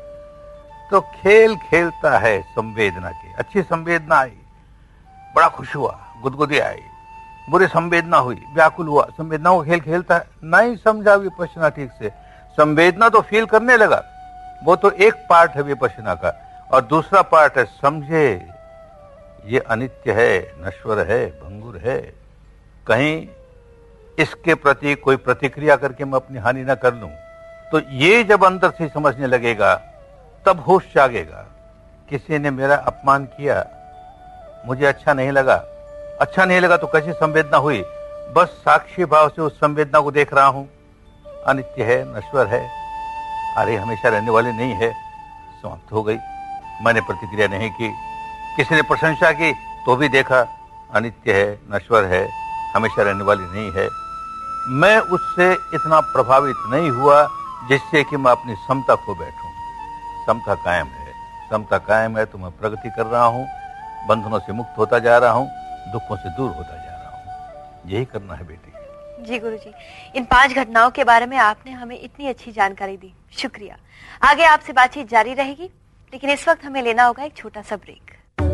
तो खेल खेलता है संवेदना की। अच्छी संवेदना आई, बड़ा खुश हुआ, गुदगुदी आई, बुरी संवेदना हुई, व्याकुल हुआ, संवेदनाओं को खेल खेलता है। नहीं समझा विपश्यना ठीक से, संवेदना तो फील करने लगा, वो तो एक पार्ट है विपश्यना का, और दूसरा पार्ट है समझे ये अनित्य है, नश्वर है, भंगुर है, कहीं इसके प्रति कोई प्रतिक्रिया करके मैं अपनी हानि न कर लूं। तो ये जब अंदर से समझने लगेगा, तब होश जागेगा। किसी ने मेरा अपमान किया, मुझे अच्छा नहीं लगा, अच्छा नहीं लगा तो कैसी संवेदना हुई, बस साक्षी भाव से उस संवेदना को देख रहा हूं। अनित्य है, नश्वर है, अरे हमेशा रहने वाली नहीं है, समाप्त हो गई। मैंने प्रतिक्रिया नहीं की, किसी ने प्रशंसा की तो भी देखा, अनित्य है, नश्वर है, हमेशा रहने वाली नहीं है। मैं उससे इतना प्रभावित नहीं हुआ जिससे कि मैं अपनी समता खो बैठूं। समता कायम है, समता कायम है तो मैं प्रगति कर रहा हूं, बंधनों से मुक्त होता जा रहा हूं, दुखों से दूर होता जा रहा हूं। यही करना है बेटी। जी गुरुजी, इन पांच घटनाओं के बारे में आपने हमें इतनी अच्छी जानकारी दी, शुक्रिया। आगे आपसे बातचीत जारी रहेगी, लेकिन इस वक्त हमें लेना होगा एक छोटा सा ब्रेक।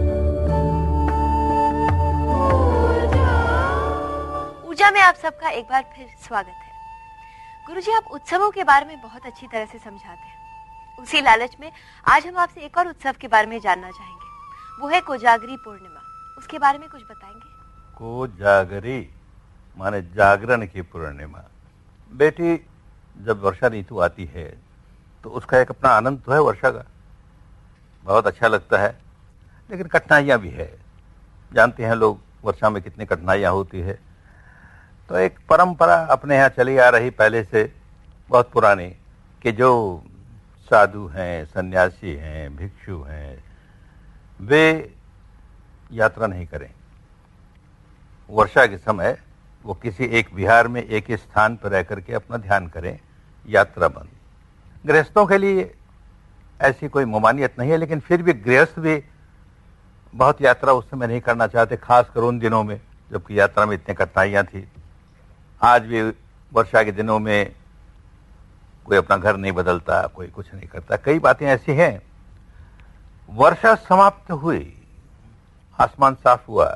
ऊर्जा में आप सबका एक बार फिर स्वागत है। गुरुजी, आप उत्सवों के बारे में बहुत अच्छी तरह से समझाते हैं। उसी लालच में आज हम आपसे एक और उत्सव के बारे में जानना चाहेंगे, वो है कोजागरी पूर्णिमा। उसके बारे में कुछ बताएंगे? कोजागरी माने जागरण की पूर्णिमा। बेटी, जब वर्षा ऋतु आती है तो उसका एक अपना आनंद तो है, वर्षा का बहुत अच्छा लगता है, लेकिन कठिनाइयाँ भी है। जानते हैं लोग वर्षा में कितनी कठिनाइयाँ होती है। तो एक परंपरा अपने यहाँ चली आ रही पहले से, बहुत पुरानी, कि जो साधु हैं, सन्यासी हैं, भिक्षु हैं, वे यात्रा नहीं करें। वर्षा के समय वो किसी एक विहार में एक ही स्थान पर रह करके अपना ध्यान करें, यात्रा बंद। गृहस्थों के लिए ऐसी कोई ममानियत नहीं है, लेकिन फिर भी गृहस्थ भी बहुत यात्रा उस समय नहीं करना चाहते, खासकर उन दिनों में जबकि यात्रा में इतनी कठिनाइयाँ थी। आज भी वर्षा के दिनों में कोई अपना घर नहीं बदलता, कोई कुछ नहीं करता, कई बातें ऐसी हैं। वर्षा समाप्त हुई, आसमान साफ हुआ,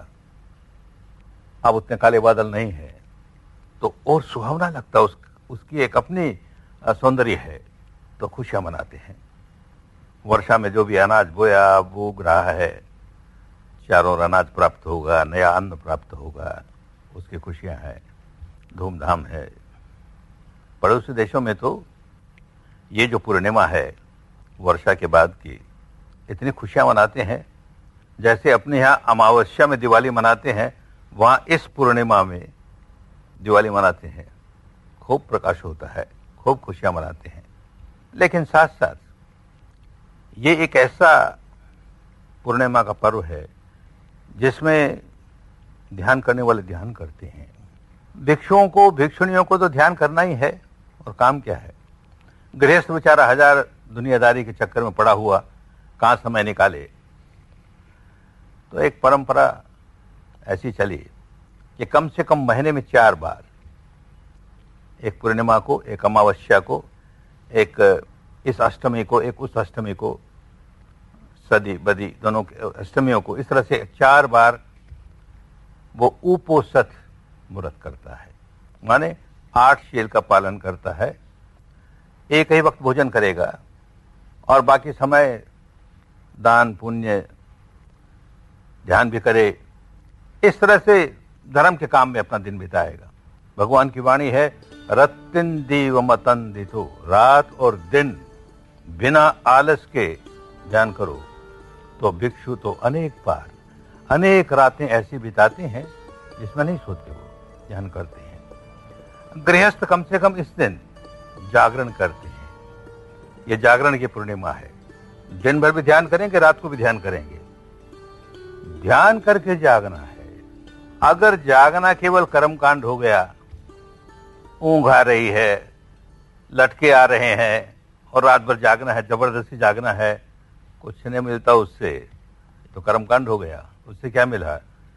अब उतने काले बादल नहीं है, तो और सुहावना लगता, उस, उसकी एक अपनी सौंदर्य है, तो खुशियां मनाते हैं। वर्षा में जो भी अनाज बोया वो उग रहा है, चारों ओर अनाज प्राप्त होगा, नया अन्न प्राप्त होगा, उसकी खुशियां हैं, धूमधाम है। पड़ोसी देशों में तो ये जो पूर्णिमा है वर्षा के बाद की, इतनी खुशियां मनाते हैं जैसे अपने यहाँ अमावस्या में दिवाली मनाते हैं, वहां इस पूर्णिमा में दिवाली मनाते हैं। खूब प्रकाश होता है, खूब खुशियां मनाते हैं। लेकिन साथ साथ ये एक ऐसा पूर्णिमा का पर्व है जिसमें ध्यान करने वाले ध्यान करते हैं। भिक्षुओं को, भिक्षुणियों को तो ध्यान करना ही है, और काम क्या है। गृहस्थ बेचारा हजार दुनियादारी के चक्कर में पड़ा हुआ कहां समय निकाले। तो एक परंपरा ऐसी चली कि कम से कम महीने में चार बार, एक पूर्णिमा को, एक अमावस्या को, एक इस अष्टमी को, एक उस अष्टमी को, सदी बदी दोनों अष्टमियों को, इस तरह से चार बार वो उपोषथ व्रत करता है। माने आठ शील का पालन करता है, एक ही वक्त भोजन करेगा और बाकी समय दान पुण्य ध्यान भी करे। इस तरह से धर्म के काम में अपना दिन बिताएगा। भगवान की वाणी है, रत्तिन दीव मतन दितो, रात और दिन बिना आलस के ध्यान करो। तो भिक्षु तो अनेक बार, अनेक रातें ऐसी बिताते हैं जिसमें नहीं सोते, वो ध्यान करते हैं। गृहस्थ कम से कम इस दिन जागरण करते हैं। ये जागरण की पूर्णिमा है। दिन भर भी ध्यान करेंगे, रात को भी ध्यान करेंगे। ध्यान करके जागना है। अगर जागना केवल कर्मकांड हो गया, ऊंघ आ रही है, लटके आ रहे हैं और रात भर जागना है, जबरदस्ती जागना है, कुछ नहीं मिलता उससे, तो कर्मकांड हो गया। उससे क्या मिला?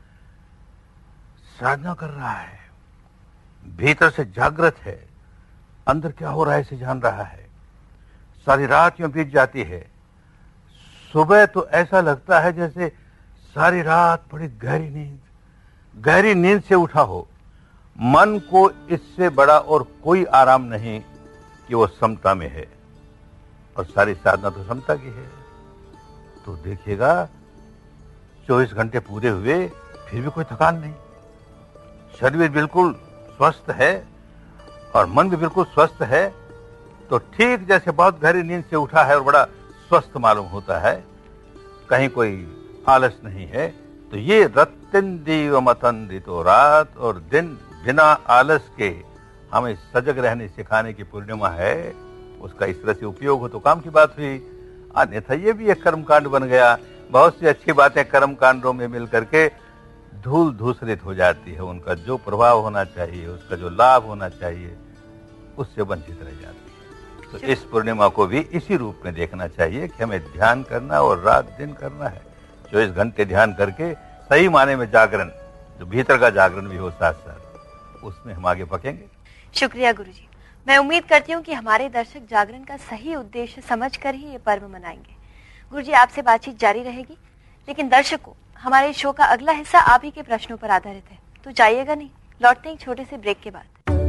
साधना कर रहा है, भीतर से जागृत है, अंदर क्या हो रहा है इसे जान रहा है। सारी रात यूं बीत जाती है, सुबह तो ऐसा लगता है जैसे सारी रात बड़ी गहरी नींद, गहरी नींद से उठा हो। मन को इससे बड़ा और कोई आराम नहीं कि वो समता में है, और सारी साधना तो समता की है। तो देखिएगा चौबीस घंटे पूरे हुए फिर भी कोई थकान नहीं, शरीर बिल्कुल स्वस्थ है और मन भी बिल्कुल स्वस्थ है। तो ठीक जैसे बहुत गहरी नींद से उठा है और बड़ा स्वस्थ मालूम होता है, कहीं कोई आलस नहीं है। तो ये रत्तिन दीव मतन दितो, रात और दिन बिना आलस के हमें सजग रहने सिखाने की पूर्णिमा है। उसका इस तरह से उपयोग हो तो काम की बात हुई, अन्यथा ये भी एक कर्मकांड बन गया। बहुत सी अच्छी बातें कर्मकांडों में मिल करके धूल धूसरित हो जाती है। उनका जो प्रभाव होना चाहिए, उसका जो लाभ होना चाहिए, उससे वंचित रह जाती है। तो इस पूर्णिमा को भी इसी रूप में देखना चाहिए कि हमें ध्यान करना और रात दिन करना है। चौबीस घंटे ध्यान करके सही माने में जागरण, जो भीतर का जागरण भी हो साथ साथ, उसमें हम आगे पकेंगे। शुक्रिया गुरुजी। मैं उम्मीद करती हूँ कि हमारे दर्शक जागरण का सही उद्देश्य समझकर ही ये पर्व मनाएंगे। गुरुजी, आपसे बातचीत जारी रहेगी, लेकिन दर्शकों, हमारे शो का अगला हिस्सा आप ही के प्रश्नों पर आधारित है, तो जाइएगा नहीं। लौटते हैं एक छोटे से ब्रेक के बाद।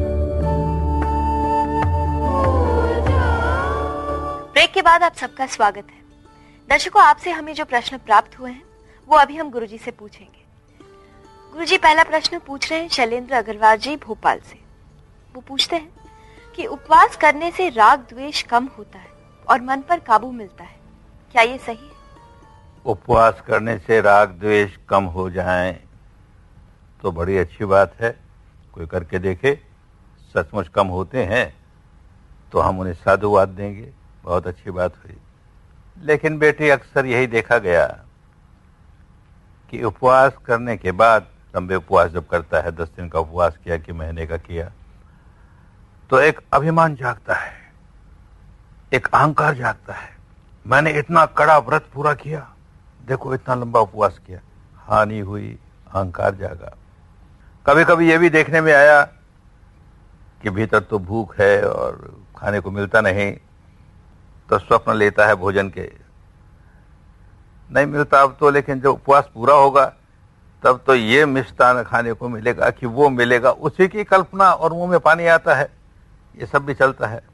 ब्रेक के बाद आप सबका स्वागत है। दर्शकों, आपसे हमें जो प्रश्न प्राप्त हुए हैं वो अभी हम गुरुजी से पूछेंगे। गुरुजी, पहला प्रश्न पूछ रहे हैं शैलेंद्र अग्रवाल जी भोपाल से। वो पूछते हैं कि उपवास करने से राग द्वेष कम होता है और मन पर काबू मिलता है, क्या ये सही है? उपवास करने से राग द्वेष कम हो जाए तो बड़ी अच्छी बात है। कोई करके देखे, सचमुच कम होते हैं तो हम उन्हें साधुवाद देंगे, बहुत अच्छी बात हुई। लेकिन बेटे, अक्सर यही देखा गया कि उपवास करने के बाद, लंबे उपवास जब करता है, दस दिन का उपवास किया कि महीने का किया, तो एक अभिमान जागता है, एक अहंकार जागता है। मैंने इतना कड़ा व्रत पूरा किया, देखो इतना लंबा उपवास किया, हानि हुई, अहंकार जागा। कभी कभी यह भी देखने में आया कि भीतर तो भूख है और खाने को मिलता नहीं, तो स्वप्न लेता है भोजन के। नहीं मिलता अब तो, लेकिन जब उपवास पूरा होगा तब तो ये मिष्टान खाने को मिलेगा कि वो मिलेगा, उसी की कल्पना और मुंह में पानी आता है, ये सब भी चलता है।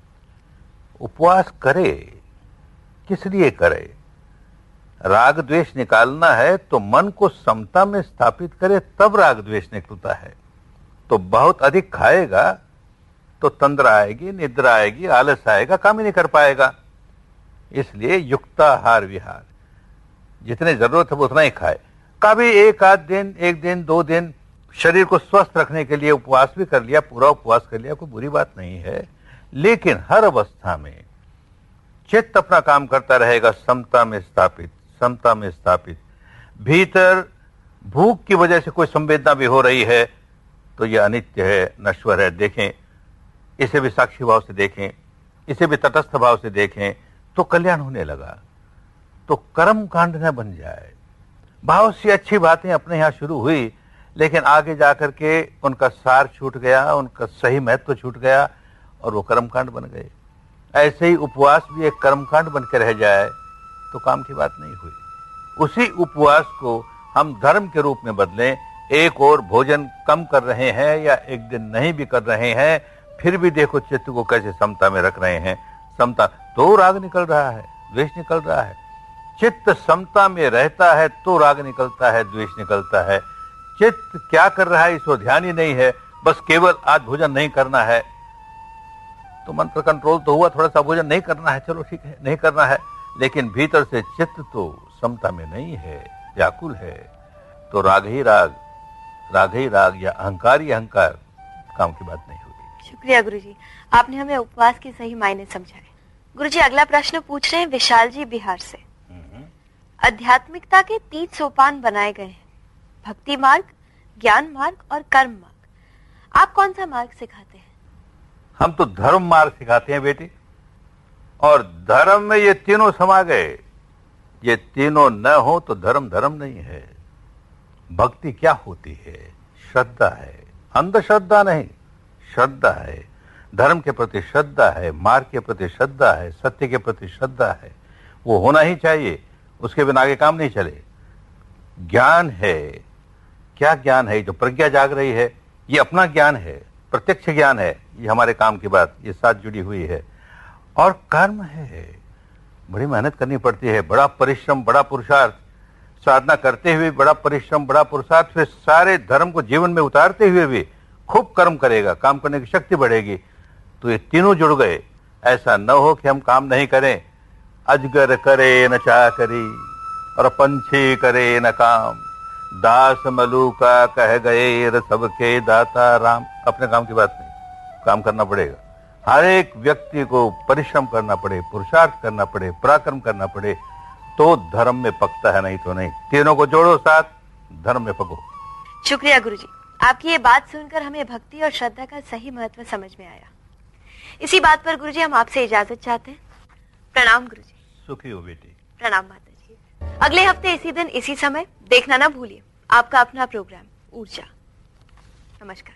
उपवास करे किस लिए करे? राग द्वेष निकालना है तो मन को समता में स्थापित करे, तब राग द्वेष निकलता है। तो बहुत अधिक खाएगा तो तंद्रा आएगी, निद्रा आएगी, आलस आएगा, काम ही नहीं कर पाएगा। इसलिए युक्ताहार विहार, जितने जरूरत है वो उतना ही खाए। कभी एक आध दिन, एक दिन, दो दिन शरीर को स्वस्थ रखने के लिए उपवास भी कर लिया, पूरा उपवास कर लिया, कोई बुरी बात नहीं है। लेकिन हर अवस्था में चित्त अपना काम करता रहेगा, समता में स्थापित, समता में स्थापित। भीतर भूख की वजह से कोई संवेदना भी हो रही है तो यह अनित्य है, नश्वर है, देखें, इसे भी साक्षी भाव से देखें, इसे भी तटस्थ भाव से देखें, तो कल्याण होने लगा। तो कर्म कांड न बन जाए। बहुत सी अच्छी बातें अपने यहां शुरू हुई, लेकिन आगे जाकर के उनका सार छूट गया, उनका सही महत्व छूट गया और वो कर्मकांड बन गए। ऐसे ही उपवास भी एक कर्मकांड बन के रह जाए तो काम की बात नहीं हुई। उसी उपवास को हम धर्म के रूप में बदलें। एक और भोजन कम कर रहे हैं या एक दिन नहीं भी कर रहे हैं, फिर भी देखो चित्त को कैसे समता में रख रहे हैं। समता तो राग निकल रहा है, द्वेष निकल रहा है। चित्त समता में रहता है तो राग निकलता है, द्वेष निकलता है। चित्त क्या कर रहा है इसको ध्यान ही नहीं है, बस केवल आज भोजन नहीं करना है, तो मन पर कंट्रोल तो हुआ, थोड़ा सा भोजन नहीं करना है, चलो ठीक है, नहीं करना है, लेकिन भीतर से चित्त तो समता में नहीं है, व्याकुल है। तो राग ही राग, राग ही राग या अहंकार ही अहंकार, काम की बात नहीं होगी। शुक्रिया गुरुजी, आपने हमें उपवास के सही मायने समझाए। गुरुजी, अगला प्रश्न पूछ रहे हैं विशाल जी बिहार से। आध्यात्मिकता के तीन सोपान बनाए गए हैं, भक्ति मार्ग, ज्ञान मार्ग और कर्म मार्ग। आप कौन सा मार्ग सिखाते हैं? हम तो धर्म मार्ग सिखाते हैं बेटी, और धर्म में ये तीनों समा गए। ये तीनों न हो तो धर्म धर्म नहीं है। भक्ति क्या होती है? श्रद्धा है, अंधश्रद्धा नहीं, श्रद्धा है। धर्म के प्रति श्रद्धा है, मार्ग के प्रति श्रद्धा है, सत्य के प्रति श्रद्धा है, वो होना ही चाहिए, उसके बिना आगे काम नहीं चले। ज्ञान है, क्या ज्ञान है? जो प्रज्ञा जाग रही है, ये अपना ज्ञान है, प्रत्यक्ष ज्ञान है, ये हमारे काम की बात, ये साथ जुड़ी हुई है। और कर्म है, बड़ी मेहनत करनी पड़ती है, बड़ा परिश्रम, बड़ा पुरुषार्थ, साधना करते हुए बड़ा परिश्रम, बड़ा पुरुषार्थ, फिर सारे धर्म को जीवन में उतारते हुए भी खूब कर्म करेगा, काम करने की शक्ति बढ़ेगी। तो ये तीनों जुड़ गए। ऐसा न हो कि हम काम नहीं करें, अजगर करे न चाकरी और पंछी करे न काम, दास मलूका कह गए सबके दाता राम। अपने काम की बात नहीं, काम करना पड़ेगा। हर एक व्यक्ति को परिश्रम करना पड़े, पुरुषार्थ करना पड़े, पराक्रम करना पड़े, तो धर्म में पकता है, नहीं तो नहीं। तीनों को जोड़ो साथ, धर्म में पको। शुक्रिया गुरुजी, आपकी ये बात सुनकर हमें भक्ति और श्रद्धा का सही महत्व समझ में आया। इसी बात पर गुरुजी हम आपसे इजाजत चाहते हैं। प्रणाम गुरुजी। सुखी हो बेटी। प्रणाम माता जी। अगले हफ्ते इसी दिन इसी समय देखना ना भूलिए आपका अपना प्रोग्राम ऊर्जा। नमस्कार।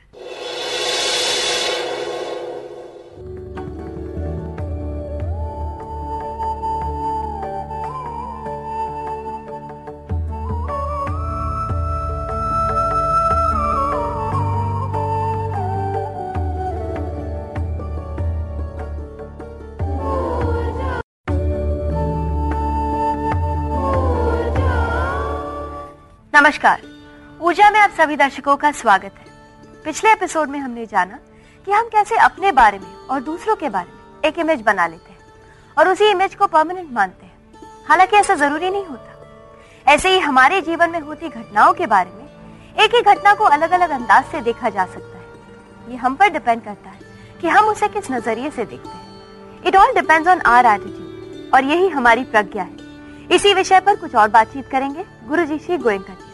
नमस्कार, ऊर्जा में आप सभी दर्शकों का स्वागत है। पिछले एपिसोड में हमने जाना कि हम कैसे अपने बारे में और दूसरों के बारे में एक इमेज बना लेते हैं और उसी इमेज को परमानेंट मानते हैं। हालांकि ऐसा जरूरी नहीं होता। ऐसे ही हमारे जीवन में होती घटनाओं के बारे में एक ही घटना को अलग अलग अंदाज से देखा जा सकता है। ये हम पर डिपेंड करता है कि हम उसे किस नजरिए से देखते हैं। It all depends on our attitude, और यही हमारी प्रज्ञा है। इसी विषय पर कुछ और बातचीत करेंगे गुरुजी श्री गोयनका जी से।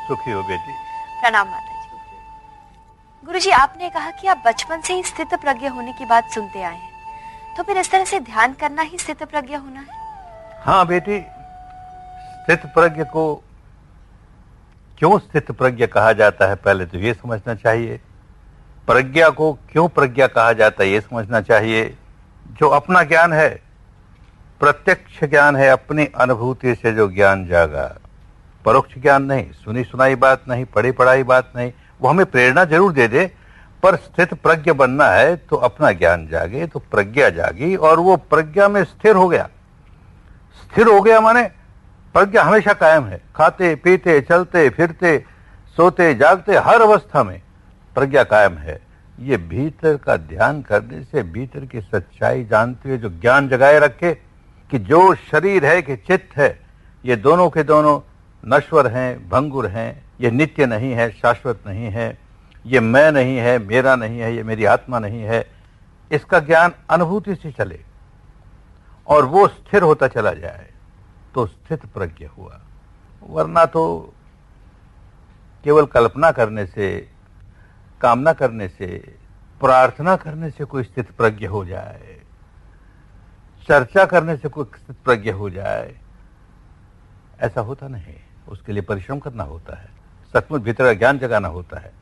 सुखी हो बेटी। प्रणाम माता जी। गुरुजी, आपने कहा कि आप बचपन से ही स्थित प्रज्ञ होने की बात सुनते आए हैं, तो फिर इस तरह से ध्यान करना ही स्थित प्रज्ञ होना है? हाँ बेटी, स्थित प्रज्ञ को क्यों स्थित प्रज्ञ कहा जाता है पहले तो ये समझना चाहिए। प्रज्ञा को क्यों प्रज्ञा कहा जाता है ये समझना चाहिए। जो अपना ज्ञान है, प्रत्यक्ष ज्ञान है, अपनी अनुभूति से जो ज्ञान जागा, परोक्ष ज्ञान नहीं, सुनी सुनाई बात नहीं, पढ़ी पढ़ाई बात नहीं, वो हमें प्रेरणा जरूर दे दे, पर स्थित प्रज्ञ बनना है तो अपना ज्ञान जागे, तो प्रज्ञा जागी और वो प्रज्ञा में स्थिर हो गया। स्थिर हो गया माने प्रज्ञा हमेशा कायम है, खाते पीते चलते फिरते सोते जागते हर अवस्था में प्रज्ञा कायम है। ये भीतर का ध्यान करने से, भीतर की सच्चाई जानते हुए जो ज्ञान जगाए रखे कि जो शरीर है कि चित्त है, ये दोनों के दोनों नश्वर हैं, भंगुर हैं, ये नित्य नहीं है, शाश्वत नहीं है, ये मैं नहीं है, मेरा नहीं है, ये मेरी आत्मा नहीं है, इसका ज्ञान अनुभूति से चले और वो स्थिर होता चला जाए तो स्थित प्रज्ञ हुआ। वरना तो केवल कल्पना करने से, कामना करने से, प्रार्थना करने से कोई स्थित प्रज्ञ हो जाए, चर्चा करने से कोई स्थित प्रज्ञ हो जाए, ऐसा होता नहीं। उसके लिए परिश्रम करना होता है, सचमुच भीतर का ज्ञान जगाना होता है।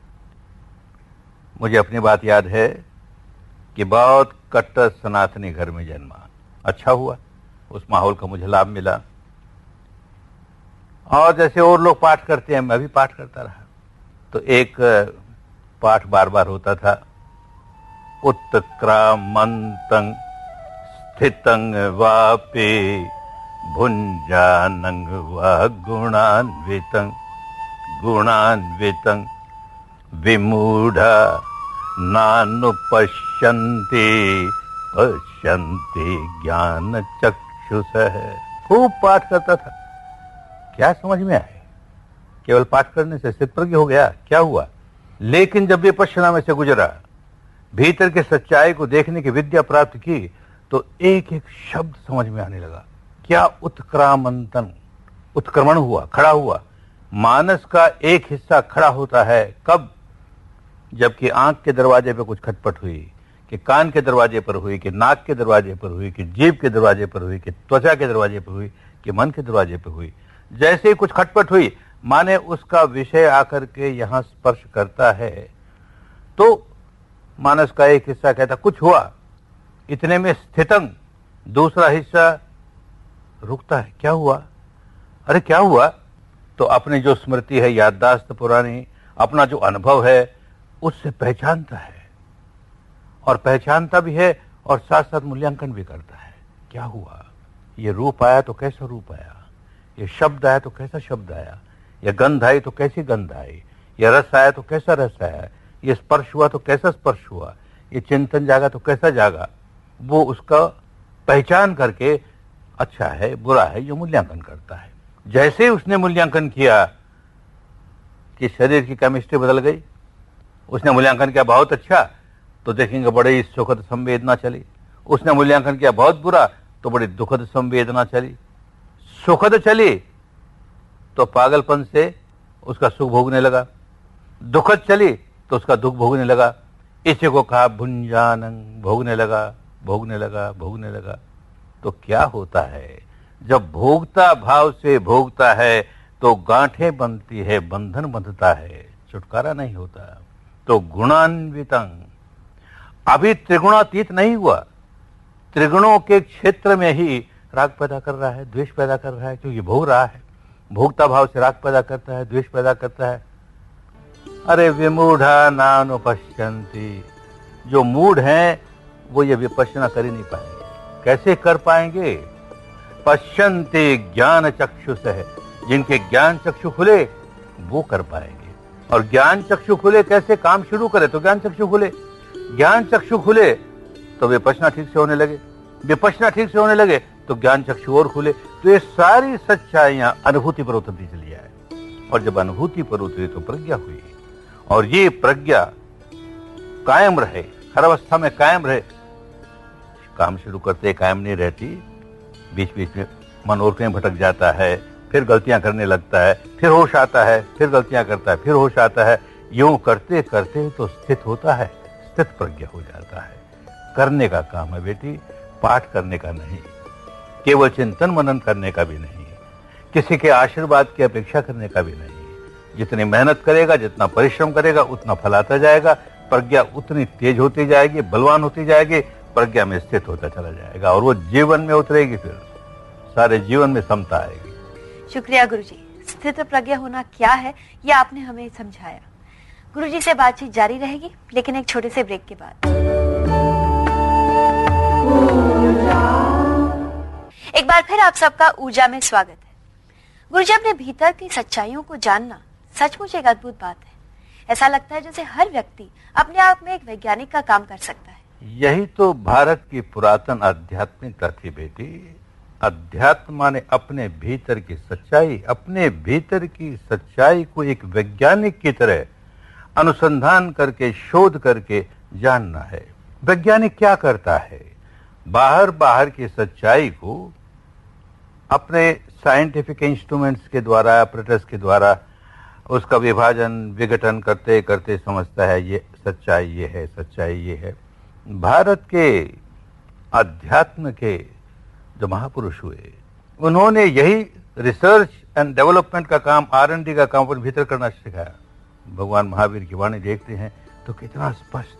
मुझे अपनी बात याद है कि बहुत कट्टर सनातनी घर में जन्मा। अच्छा हुआ, उस माहौल का मुझे लाभ मिला और जैसे और लोग पाठ करते हैं मैं भी पाठ करता रहा। तो एक पाठ बार बार होता था, उत्क्रामन्तं स्थितं वापि भुञ्जानं वा गुणान्वितं गुणान्वितं विमूढ़ा नानुपश्यन्ति पश्यन्ति ज्ञान चक्षुषः। खूब पाठ करता था, क्या समझ में आए? केवल पाठ करने से स्थित प्रज्ञ हो गया? क्या हुआ? लेकिन जब विपश्यना में से गुजरा, भीतर के सच्चाई को देखने की विद्या प्राप्त की, तो एक एक शब्द समझ में आने लगा। क्या उत्क्रामंतन, उत्क्रमण हुआ, खड़ा हुआ। मानस का एक हिस्सा खड़ा होता है कब? जबकि आंख के दरवाजे पर कुछ खटपट हुई, कि कान के दरवाजे पर हुई, कि नाक के दरवाजे पर हुई, कि जीभ के दरवाजे पर हुई, कि त्वचा के दरवाजे पर हुई, कि मन के दरवाजे पर हुई। जैसे ही कुछ खटपट हुई माने उसका विषय आकर के यहां स्पर्श करता है, तो मानस का एक हिस्सा कहता कुछ हुआ, इतने में स्थितं दूसरा हिस्सा रुकता है। क्या हुआ? अरे क्या हुआ? तो अपनी जो स्मृति है, याददाश्त पुरानी, अपना जो अनुभव है, उससे पहचानता है और पहचानता भी है और साथ साथ मूल्यांकन भी करता है। क्या हुआ? ये रूप आया तो कैसा रूप आया, ये शब्द आया तो कैसा शब्द आया, ये गंध आई तो कैसी गंध आई, ये रस आया तो कैसा रस आया, ये स्पर्श हुआ तो कैसा स्पर्श हुआ, ये चिंतन जागा तो कैसा जागा। वो उसका पहचान करके अच्छा है बुरा है ये मूल्यांकन करता है। जैसे उसने मूल्यांकन किया कि शरीर की केमिस्ट्री बदल गई, उसने मूल्यांकन किया बहुत अच्छा, तो देखेंगे बड़ी सुखद संवेदना चली। उसने मूल्यांकन किया बहुत बुरा, तो बड़ी दुखद संवेदना चली। सुखद चली तो पागलपन से उसका सुख भोगने लगा, दुखद चली तो उसका दुख भोगने लगा। इसी को कहा भुंजानं, भोगने लगा भोगने लगा भोगने लगा। तो क्या होता है? जब भोगता भाव से भोगता है तो गांठें बनती है, बंधन बंधता है, छुटकारा नहीं होता। तो गुणान्वितं, अभी त्रिगुणातीत नहीं हुआ, त्रिगुणों के क्षेत्र में ही राग पैदा कर रहा है, द्वेष पैदा कर रहा है, क्योंकि भोग रहा है। भोगता भाव से राग पैदा करता है, द्वेष पैदा करता है। अरे विमूढ़ा नानुपश्यन्ति, जो मूढ़ हैं वो ये विपश्यना कर ही नहीं पाएंगे। कैसे कर पाएंगे? पश्यन्ति ज्ञान चक्षुषः, जिनके ज्ञान चक्षु खुले वो कर पाएंगे। और ज्ञान चक्षु खुले कैसे? काम शुरू करे तो ज्ञान चक्षु खुले, ज्ञान चक्षु खुले तो विपश्यना ठीक से होने लगे, विपश्यना ठीक से होने लगे तो ज्ञान चक्षु और खुले। तो ये सारी सच्चाइयां अनुभूति पर उतरती चली जाए, और जब अनुभूति पर उतरी तो प्रज्ञा हुई। और ये प्रज्ञा कायम रहे, हर अवस्था में कायम रहे। काम शुरू करते कायम नहीं रहती, बीच बीच में मन और कहीं भटक जाता है, फिर गलतियां करने लगता है, फिर होश आता है, फिर गलतियां करता है, फिर होश आता है। यूं करते करते तो स्थित होता है, स्थित प्रज्ञ हो जाता है। करने का काम है बेटी, पाठ करने का नहीं, केवल चिंतन मनन करने का भी नहीं, किसी के आशीर्वाद की अपेक्षा करने का भी नहीं। जितनी मेहनत करेगा, जितना परिश्रम करेगा, उतना फल आता जाएगा, प्रज्ञा उतनी तेज होती जाएगी, बलवान होती जाएगी, प्रज्ञा में स्थित होता चला जाएगा और वो जीवन में उतरेगी, फिर सारे जीवन में समता आएगी। शुक्रिया गुरुजी। स्थित प्रज्ञा होना क्या है ये आपने हमें समझाया। गुरुजी से बातचीत जारी रहेगी, लेकिन एक छोटे से ब्रेक के बाद। एक बार फिर आप सबका ऊर्जा में स्वागत है। गुरुजी, अपने भीतर की सच्चाइयों को जानना सचमुच एक अद्भुत बात है। ऐसा लगता है जैसे हर व्यक्ति अपने आप में एक वैज्ञानिक का काम कर सकता है। यही तो भारत की पुरातन आध्यात्मिकता थी बेटी। अध्यात्म माने अपने भीतर की सच्चाई, अपने भीतर की सच्चाई को एक वैज्ञानिक की तरह अनुसंधान करके, शोध करके जानना है। वैज्ञानिक क्या करता है? बाहर बाहर की सच्चाई को अपने साइंटिफिक इंस्ट्रूमेंट्स के द्वारा, अपरेटस के द्वारा उसका विभाजन विघटन करते करते समझता है ये सच्चाई ये है, सच्चाई ये है। भारत के अध्यात्म के जो महापुरुष हुए, उन्होंने यही रिसर्च एंड डेवलपमेंट का काम, आर एंड डी का काम अपने भीतर करना सिखाया। भगवान महावीर की वाणी देखते हैं तो कितना स्पष्ट,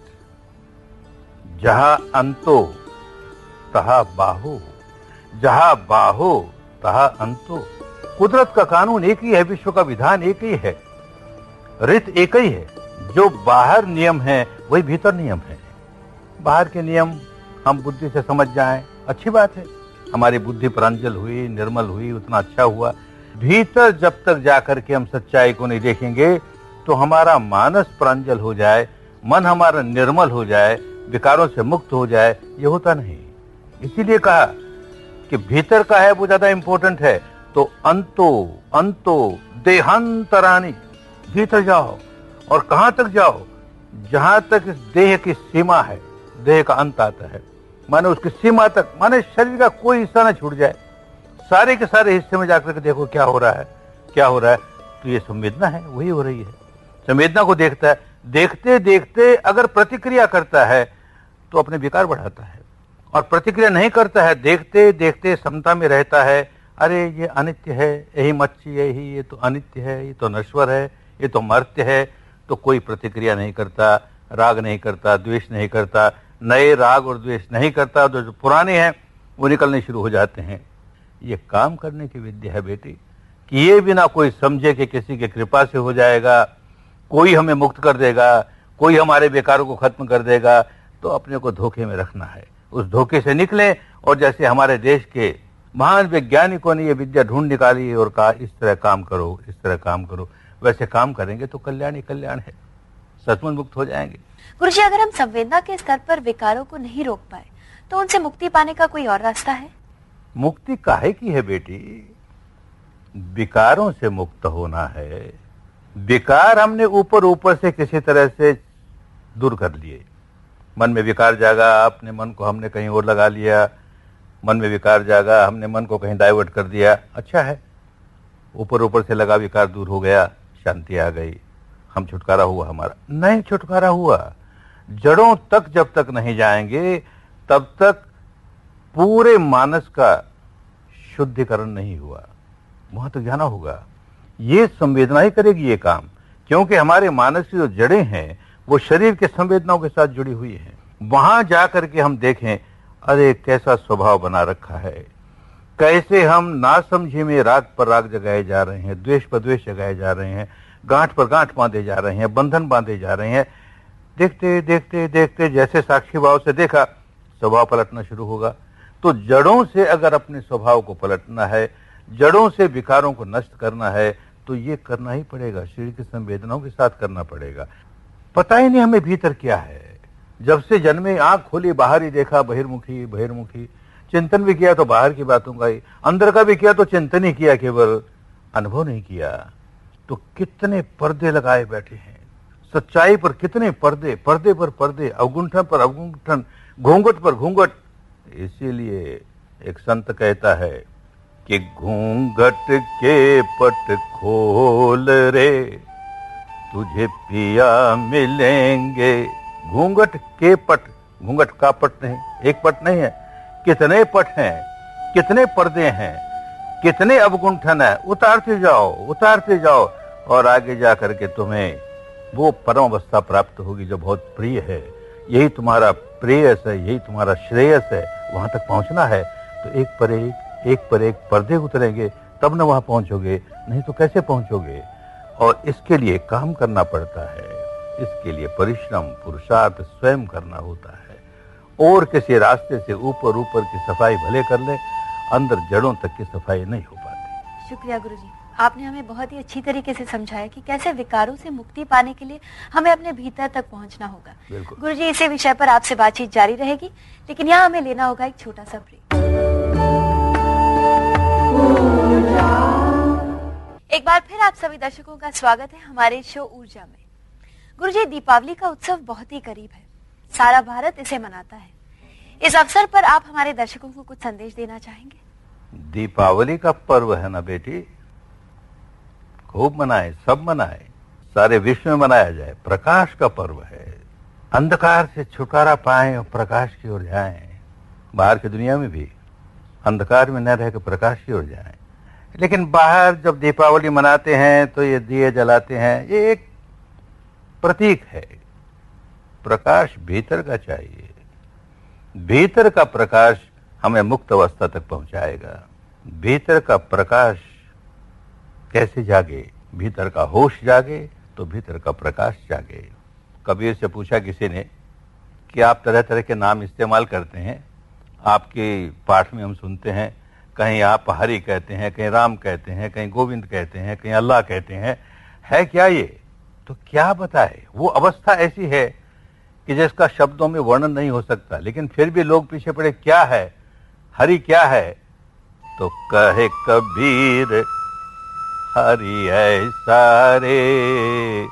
जहां अंतो तहा बाहो, जहां बाहो तहा अंतो। कुदरत का कानून एक ही है, विश्व का विधान एक ही है, रित एक ही है। जो बाहर नियम है वही भीतर नियम है। बाहर के नियम हम बुद्धि से समझ जाएं, अच्छी बात है, हमारी बुद्धि प्रांजल हुई, निर्मल हुई, उतना अच्छा हुआ। भीतर जब तक जाकर के हम सच्चाई को नहीं देखेंगे तो हमारा मानस प्रांजल हो जाए, मन हमारा निर्मल हो जाए, विकारों से मुक्त हो जाए, ये होता नहीं। इसीलिए कहा कि भीतर का है वो ज्यादा इंपॉर्टेंट है। तो अंतो अंतो देहांतरानी, भीतर जाओ। और कहां तक जाओ? जहां तक इस देह की सीमा है, देह का अंत आता है, माने उसकी सीमा तक, माने शरीर का कोई हिस्सा न छूट जाए। सारे के सारे हिस्से में जाकर के देखो क्या हो रहा है, क्या हो रहा है। तो ये संवेदना है, वही हो रही है। संवेदना को देखता है, देखते देखते अगर प्रतिक्रिया करता है तो अपने विकार बढ़ाता है, और प्रतिक्रिया नहीं करता है, देखते देखते समता में रहता है। अरे ये अनित्य है, यही मच्छी है, यही ये तो अनित्य है, ये तो नश्वर है, ये तो मर्त्य है, तो कोई प्रतिक्रिया नहीं करता, राग नहीं करता, द्वेष नहीं करता, नए राग और द्वेष नहीं करता, तो जो पुराने हैं वो निकलने शुरू हो जाते हैं। ये काम करने की विद्या है बेटी, कि ये बिना कोई समझे कि किसी की कृपा से हो जाएगा, कोई हमें मुक्त कर देगा, कोई हमारे विकारों को खत्म कर देगा, तो अपने को धोखे में रखना है। उस धोखे से निकले, और जैसे हमारे देश के महान वैज्ञानिकों ने ये विद्या ढूंढ निकाली और कहा इस तरह काम करो, इस तरह काम करो, वैसे काम करेंगे तो कल्याण ही कल्याण है, सचमुच मुक्त हो जाएंगे। गुरुजी, अगर हम संवेदना के स्तर पर विकारों को नहीं रोक पाए तो उनसे मुक्ति पाने का कोई और रास्ता है? मुक्ति काहे की है बेटी? विकारों से मुक्त होना है। विकार हमने ऊपर ऊपर से किसी तरह से दूर कर लिए। मन में विकार जागा, अपने मन को हमने कहीं और लगा लिया, मन में विकार जागा, हमने मन को कहीं डाइवर्ट कर दिया, अच्छा है, ऊपर ऊपर से लगा विकार दूर हो गया, शांति आ गई, हम छुटकारा हुआ हमारा। नहीं छुटकारा हुआ। जड़ों तक जब तक नहीं जाएंगे तब तक पूरे मानस का शुद्धिकरण नहीं हुआ, वहां तक जाना होगा। ये संवेदना ही करेगी ये काम, क्योंकि हमारे मानस की जो जड़ें हैं वो शरीर के संवेदनाओं के साथ जुड़ी हुई हैं। वहां जाकर के हम देखें, अरे कैसा स्वभाव बना रखा है, कैसे हम नासमझी में राग पर राग जगाए जा रहे हैं, द्वेष पर द्वेष जगाए जा रहे हैं, गांठ पर गांठ बांधे जा रहे हैं, बंधन बांधे जा रहे हैं। देखते देखते देखते जैसे साक्षी भाव से देखा, स्वभाव पलटना शुरू होगा। तो जड़ों से अगर अपने स्वभाव को पलटना है, जड़ों से विकारों को नष्ट करना है, तो ये करना ही पड़ेगा, शरीर की संवेदनाओं के साथ करना पड़ेगा। पता ही नहीं हमें भीतर क्या है। जब से जन्मे आंख खोली, बाहर ही देखा, बहिर्मुखी बहिर्मुखी, चिंतन भी किया तो बाहर की बातों का ही, अंदर का भी किया तो चिंतन ही किया, केवल अनुभव नहीं किया। तो कितने पर्दे लगाए बैठे हैं, सच्चाई पर कितने पर्दे, पर्दे पर पर्दे, अवगुंठन पर अवगुंठन, घूंघट पर घूंघट। इसीलिए एक संत कहता है कि घूंघट के पट खोल रे, तुझे पिया मिलेंगे। घूंघट के पट, घूंघट का पट नहीं, एक पट नहीं है, कितने पट हैं, कितने पर्दे हैं, कितने अवगुंठन है। उतारते जाओ, उतारते जाओ, और आगे जाकर के तुम्हें वो परम अवस्था प्राप्त होगी जो बहुत प्रिय है। यही तुम्हारा प्रेयस है, यही तुम्हारा श्रेयस है। वहां तक पहुंचना है तो एक पर एक, एक पर एक पर्दे उतरेंगे, तब न वहां पहुंचोगे, नहीं तो कैसे पहुंचोगे। और इसके लिए काम करना पड़ता है, इसके लिए परिश्रम पुरुषार्थ स्वयं करना होता है। और किसी रास्ते से ऊपर ऊपर की सफाई भले कर ले, अंदर जड़ों तक की सफाई नहीं हो पाती। शुक्रिया गुरुजी, आपने हमें बहुत ही अच्छी तरीके से समझाया कि कैसे विकारों से मुक्ति पाने के लिए हमें अपने भीतर तक पहुंचना होगा। गुरुजी, इसी विषय पर आपसे बातचीत जारी रहेगी, लेकिन यहाँ हमें लेना होगा एक छोटा सा ब्रेक। एक बार फिर आप सभी दर्शकों का स्वागत है हमारे शो ऊर्जा में। गुरुजी, दीपावली का उत्सव बहुत ही करीब है, सारा भारत इसे मनाता है। इस अवसर पर आप हमारे दर्शकों को कुछ संदेश देना चाहेंगे? दीपावली का पर्व है ना बेटी, खूब मनाए, सब मनाए, सारे विश्व में मनाया जाए। प्रकाश का पर्व है, अंधकार से छुटकारा पाएं और प्रकाश की ओर जाएं। बाहर की दुनिया में भी अंधकार में न रहकर प्रकाश की ओर जाएं। लेकिन बाहर जब दीपावली मनाते हैं तो ये दिए जलाते हैं, ये एक प्रतीक है। प्रकाश भीतर का चाहिए, भीतर का प्रकाश हमें मुक्त अवस्था तक पहुंचाएगा। भीतर का प्रकाश कैसे जागे? भीतर का होश जागे तो भीतर का प्रकाश जागे। कबीर से पूछा किसी ने कि आप तरह तरह के नाम इस्तेमाल करते हैं, आपके पाठ में हम सुनते हैं, कहीं आप हरि कहते हैं, कहीं राम कहते हैं, कहीं गोविंद कहते हैं, कहीं अल्लाह कहते हैं, है क्या ये? तो क्या बताए, वो अवस्था ऐसी है कि जिसका शब्दों में वर्णन नहीं हो सकता। लेकिन फिर भी लोग पीछे पड़े, क्या है हरि, क्या है? तो कहे कबीर हरि ऐसा रे,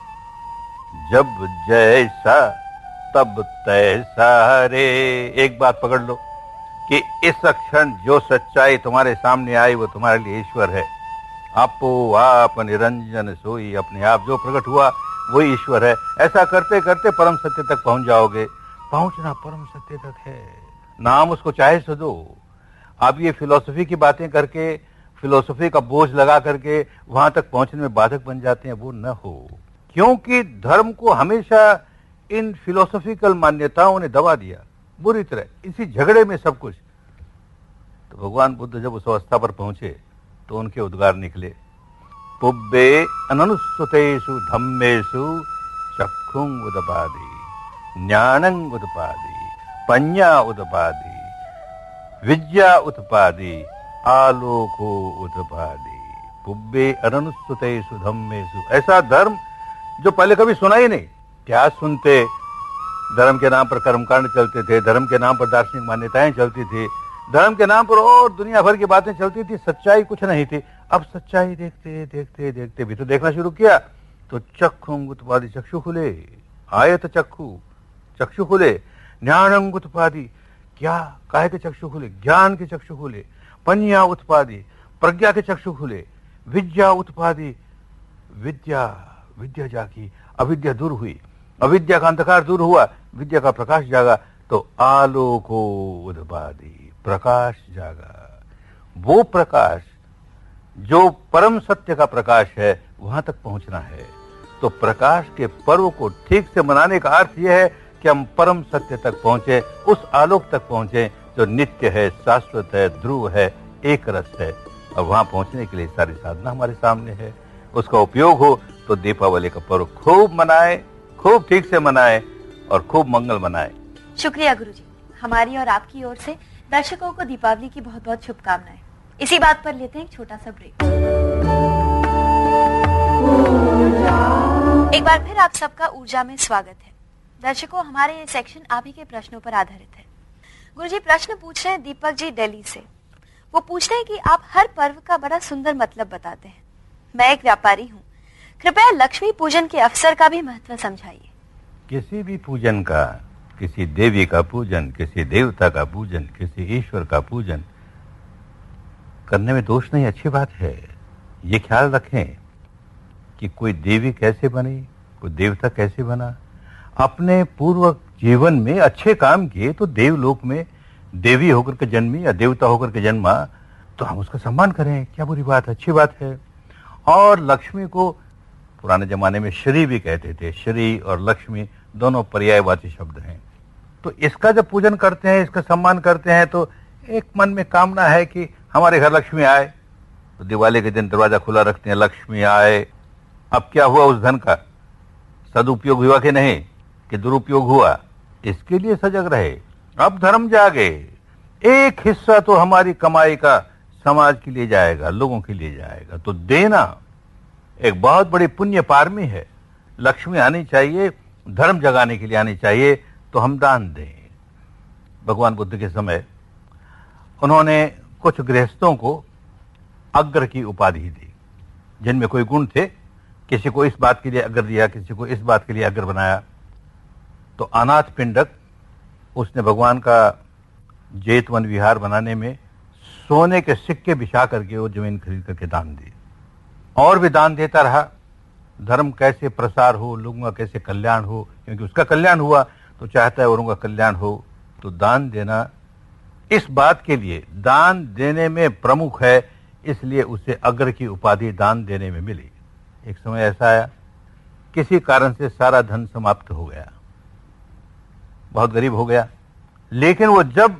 जब जैसा तब तैसा रे। एक बात पकड़ लो कि इस क्षण जो सच्चाई तुम्हारे सामने आई वो तुम्हारे लिए ईश्वर है। आपो आप निरंजन सोई, अपने आप जो प्रकट हुआ वही ईश्वर है। ऐसा करते करते परम सत्य तक पहुंच जाओगे। पहुंचना परम सत्य तक है, नाम उसको चाहे सो दो। अब ये फिलॉसफी की बातें करके, फिलॉसफी का बोझ लगा करके वहां तक पहुंचने में बाधक बन जाते हैं, वो न हो। क्योंकि धर्म को हमेशा इन फिलॉसफिकल मान्यताओं ने दबा दिया बुरी तरह, इसी झगड़े में सब कुछ। तो भगवान बुद्ध जब उस अवस्था पर पहुंचे तो उनके उद्गार निकले, पुब्बे अननुसुतेषु धम्मेषु चक्षुं उदपादि, ज्ञानं उदपादि, पඤ्ඤा उदपादि, विद्या उत्पादि, आलोको उत्पादि। पुब्बे अननुसुतेषु धम्मेषु, ऐसा धर्म जो पहले कभी सुना ही नहीं। क्या सुनते? धर्म के नाम पर कर्मकांड चलते थे, धर्म के नाम पर दार्शनिक मान्यताएं चलती थी, धर्म के नाम पर और दुनिया भर की बातें चलती थी, सच्चाई कुछ नहीं थी। अब सच्चाई देखते देखते देखते भी तो देखना शुरू किया तो चक्षुं उत्पादि, चक्षु खुले, आयत चक्षु, चक्षु खुले, ज्ञानं उत्पादि, क्या काहे के चक्षु खुले? ज्ञान के चक्षु खुले, पඤ्ඤा उत्पादि, प्रज्ञा के चक्षु खुले, विद्या उत्पादि, विद्या विद्या जागी, अविद्या दूर हुई, अविद्या का अंधकार दूर हुआ, विद्या का प्रकाश जागा, तो आलोको उदपादि, प्रकाश जागा। वो प्रकाश जो परम सत्य का प्रकाश है, वहां तक पहुंचना है। तो प्रकाश के पर्व को ठीक से मनाने का अर्थ यह है कि हम परम सत्य तक पहुंचे, उस आलोक तक पहुंचे जो नित्य है, शाश्वत है, ध्रुव है, एक रस है। और वहां पहुंचने के लिए सारी साधना हमारे सामने है। उसका उपयोग हो तो दीपावली का पर्व खूब मनाए, खूब ठीक से मनाए और खूब मंगल मनाए। शुक्रिया गुरुजी, हमारी और आपकी ओर से दर्शकों को दीपावली की बहुत बहुत शुभकामनाएं। इसी बात पर लेते हैं एक छोटा सा ब्रेक। एक बार फिर आप सबका ऊर्जा में स्वागत है। दर्शकों, हमारे ये सेक्शन आप ही के प्रश्नों पर आधारित है। गुरुजी प्रश्न पूछ रहे हैं दीपक जी दिल्ली से। वो पूछ रहे हैं कि आप हर पर्व का बड़ा सुंदर मतलब बताते हैं। मैं एक व्यापारी हूँ, कृपया लक्ष्मी पूजन के अवसर का भी महत्व समझाइए। किसी भी पूजन का, किसी देवी का पूजन, किसी देवता का पूजन, किसी ईश्वर का पूजन करने में दोष नहीं, अच्छी बात है। ये ख्याल रखें कि कोई देवी कैसे बनी, कोई देवता कैसे बना। अपने पूर्व जीवन में अच्छे काम किए तो देवलोक में देवी होकर के जन्मी या देवता होकर के जन्मा, तो हम उसका सम्मान करें, क्या बुरी बात है, अच्छी बात है। और लक्ष्मी को पुराने जमाने में श्री भी कहते थे। श्री और लक्ष्मी दोनों पर्यायवाची शब्द हैं। तो इसका जब पूजन करते हैं, इसका सम्मान करते हैं, तो एक मन में कामना है कि हमारे घर लक्ष्मी आए। तो दिवाली के दिन दरवाजा खुला रखते हैं, लक्ष्मी आए। अब क्या हुआ उस धन का, सदुपयोग हुआ कि नहीं, कि दुरुपयोग हुआ, इसके लिए सजग रहे। अब धर्म जागे, एक हिस्सा तो हमारी कमाई का समाज के लिए जाएगा, लोगों के लिए जाएगा। तो देना एक बहुत बड़ी पुण्य पारमी है। लक्ष्मी आनी चाहिए, धर्म जगाने के लिए आनी चाहिए, तो हम दान दें। भगवान बुद्ध के समय उन्होंने कुछ गृहस्थों को अग्र की उपाधि दी, जिनमें कोई गुण थे। किसी को इस बात के लिए अग्र दिया, किसी को इस बात के लिए अग्र बनाया। तो अनाथ पिंडक उसने भगवान का जेतवन विहार बनाने में सोने के सिक्के बिछा करके वो जमीन खरीद करके दान दी। और भी दान देता रहा। धर्म कैसे प्रसार हो, लोगों का कैसे कल्याण हो, क्योंकि उसका कल्याण हुआ तो चाहता है औरों का कल्याण हो। तो दान देना इस बात के लिए, दान देने में प्रमुख है, इसलिए उसे अग्र की उपाधि दान देने में मिली। एक समय ऐसा आया, किसी कारण से सारा धन समाप्त हो गया, बहुत गरीब हो गया। लेकिन वो जब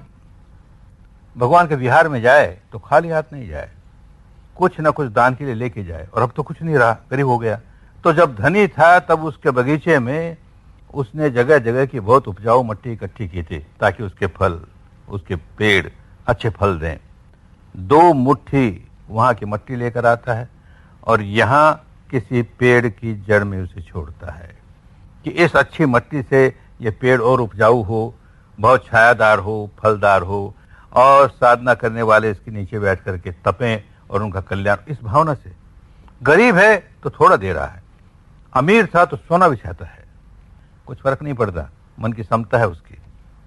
भगवान के विहार में जाए तो खाली हाथ नहीं जाए, कुछ ना कुछ दान के लिए लेके जाए। और अब तो कुछ नहीं रहा, गरीब हो गया। तो जब धनी था तब उसके बगीचे में उसने जगह जगह की बहुत उपजाऊ मिट्टी इकट्ठी की थी, ताकि उसके फल, उसके पेड़ अच्छे फल दें। दो मुट्ठी वहां की मिट्टी लेकर आता है और यहां किसी पेड़ की जड़ में उसे छोड़ता है कि इस अच्छी मिट्टी से ये पेड़ और उपजाऊ हो, बहुत छायादार हो, फलदार हो, और साधना करने वाले इसके नीचे बैठ करके तपें और उनका कल्याण। इस भावना से गरीब है तो थोड़ा दे रहा है, अमीर था तो सोना बिछाता है, कुछ फर्क नहीं पड़ता, मन की समता है उसकी।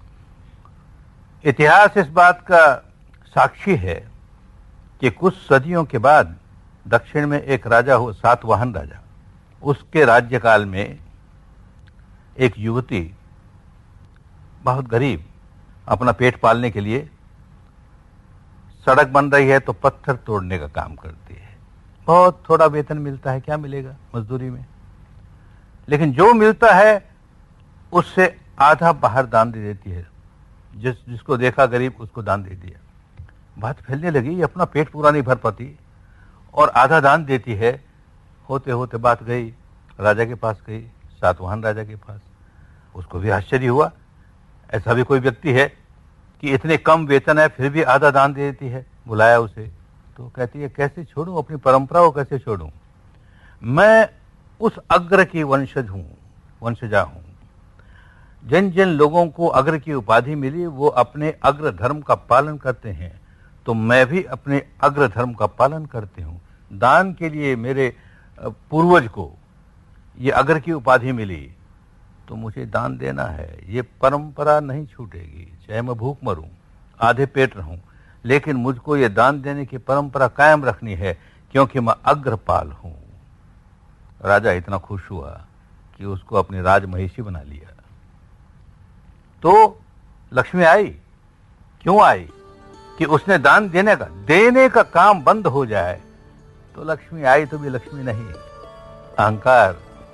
इतिहास इस बात का साक्षी है कि कुछ सदियों के बाद दक्षिण में एक राजा हो, सातवाहन राजा। उसके राज्यकाल में एक युवती बहुत गरीब, अपना पेट पालने के लिए सड़क बन रही है तो पत्थर तोड़ने का काम करती है। बहुत थोड़ा वेतन मिलता है, क्या मिलेगा मजदूरी में, लेकिन जो मिलता है उससे आधा बाहर दान दे देती है। जिस जिसको देखा गरीब उसको दान दे दिया। बात फैलने लगी, ये अपना पेट पूरा नहीं भर पाती और आधा दान देती है। होते होते बात गई राजा के पास, गई सातवाहन राजा के पास। उसको भी आश्चर्य हुआ, ऐसा भी कोई व्यक्ति है कि इतने कम वेतन है फिर भी आधा दान दे देती है। बुलाया उसे तो कहती है, कैसे छोड़ूं अपनी परंपरा को, कैसे छोड़ूं, मैं उस अग्र की वंशज हूं, वंशजा हूं। जिन जिन लोगों को अग्र की उपाधि मिली वो अपने अग्र धर्म का पालन करते हैं, तो मैं भी अपने अग्र धर्म का पालन करती हूं। दान के लिए मेरे पूर्वज को ये अग्र की उपाधि मिली तो मुझे दान देना है। ये परंपरा नहीं छूटेगी, चाहे मैं भूख मरूं, आधे पेट रहूं, लेकिन मुझको ये दान देने की परंपरा कायम रखनी है, क्योंकि मैं अग्रपाल हूं। राजा इतना खुश हुआ कि उसको अपनी राजमहिषी बना लिया। तो लक्ष्मी आई, क्यों आई? कि उसने दान देने का देने का काम बंद हो जाए तो लक्ष्मी आई तो भी लक्ष्मी नहीं। अहंकार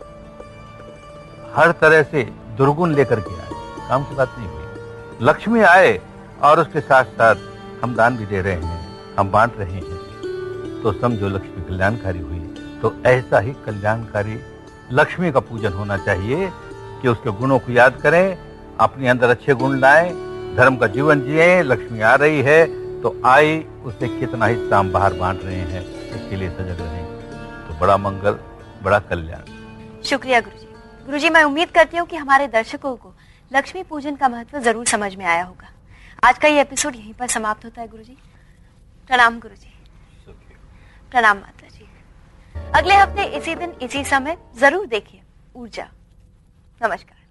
हर तरह से दुर्गुण लेकर के आए, काम की बात नहीं हुई। लक्ष्मी आए और उसके साथ साथ हम दान भी दे रहे हैं, हम बांट रहे हैं, तो समझो लक्ष्मी कल्याणकारी हुई। तो ऐसा ही कल्याणकारी लक्ष्मी का पूजन होना चाहिए कि उसके गुणों को याद करें, अपने अंदर अच्छे गुण लाएं, धर्म का जीवन जिए। लक्ष्मी आ रही है तो आई, उसे कितना हिस्सा हम बाहर बांट रहे हैं, इसके लिए सजग रहें, तो बड़ा मंगल, बड़ा कल्याण। शुक्रिया गुरुजी। गुरुजी, मैं उम्मीद करती हूँ कि हमारे दर्शकों को लक्ष्मी पूजन का महत्व जरूर समझ में आया होगा। आज का ये एपिसोड यहीं पर समाप्त होता है गुरुजी। प्रणाम गुरुजी। प्रणाम माता जी। अगले हफ्ते इसी दिन इसी समय जरूर देखिए ऊर्जा। नमस्कार।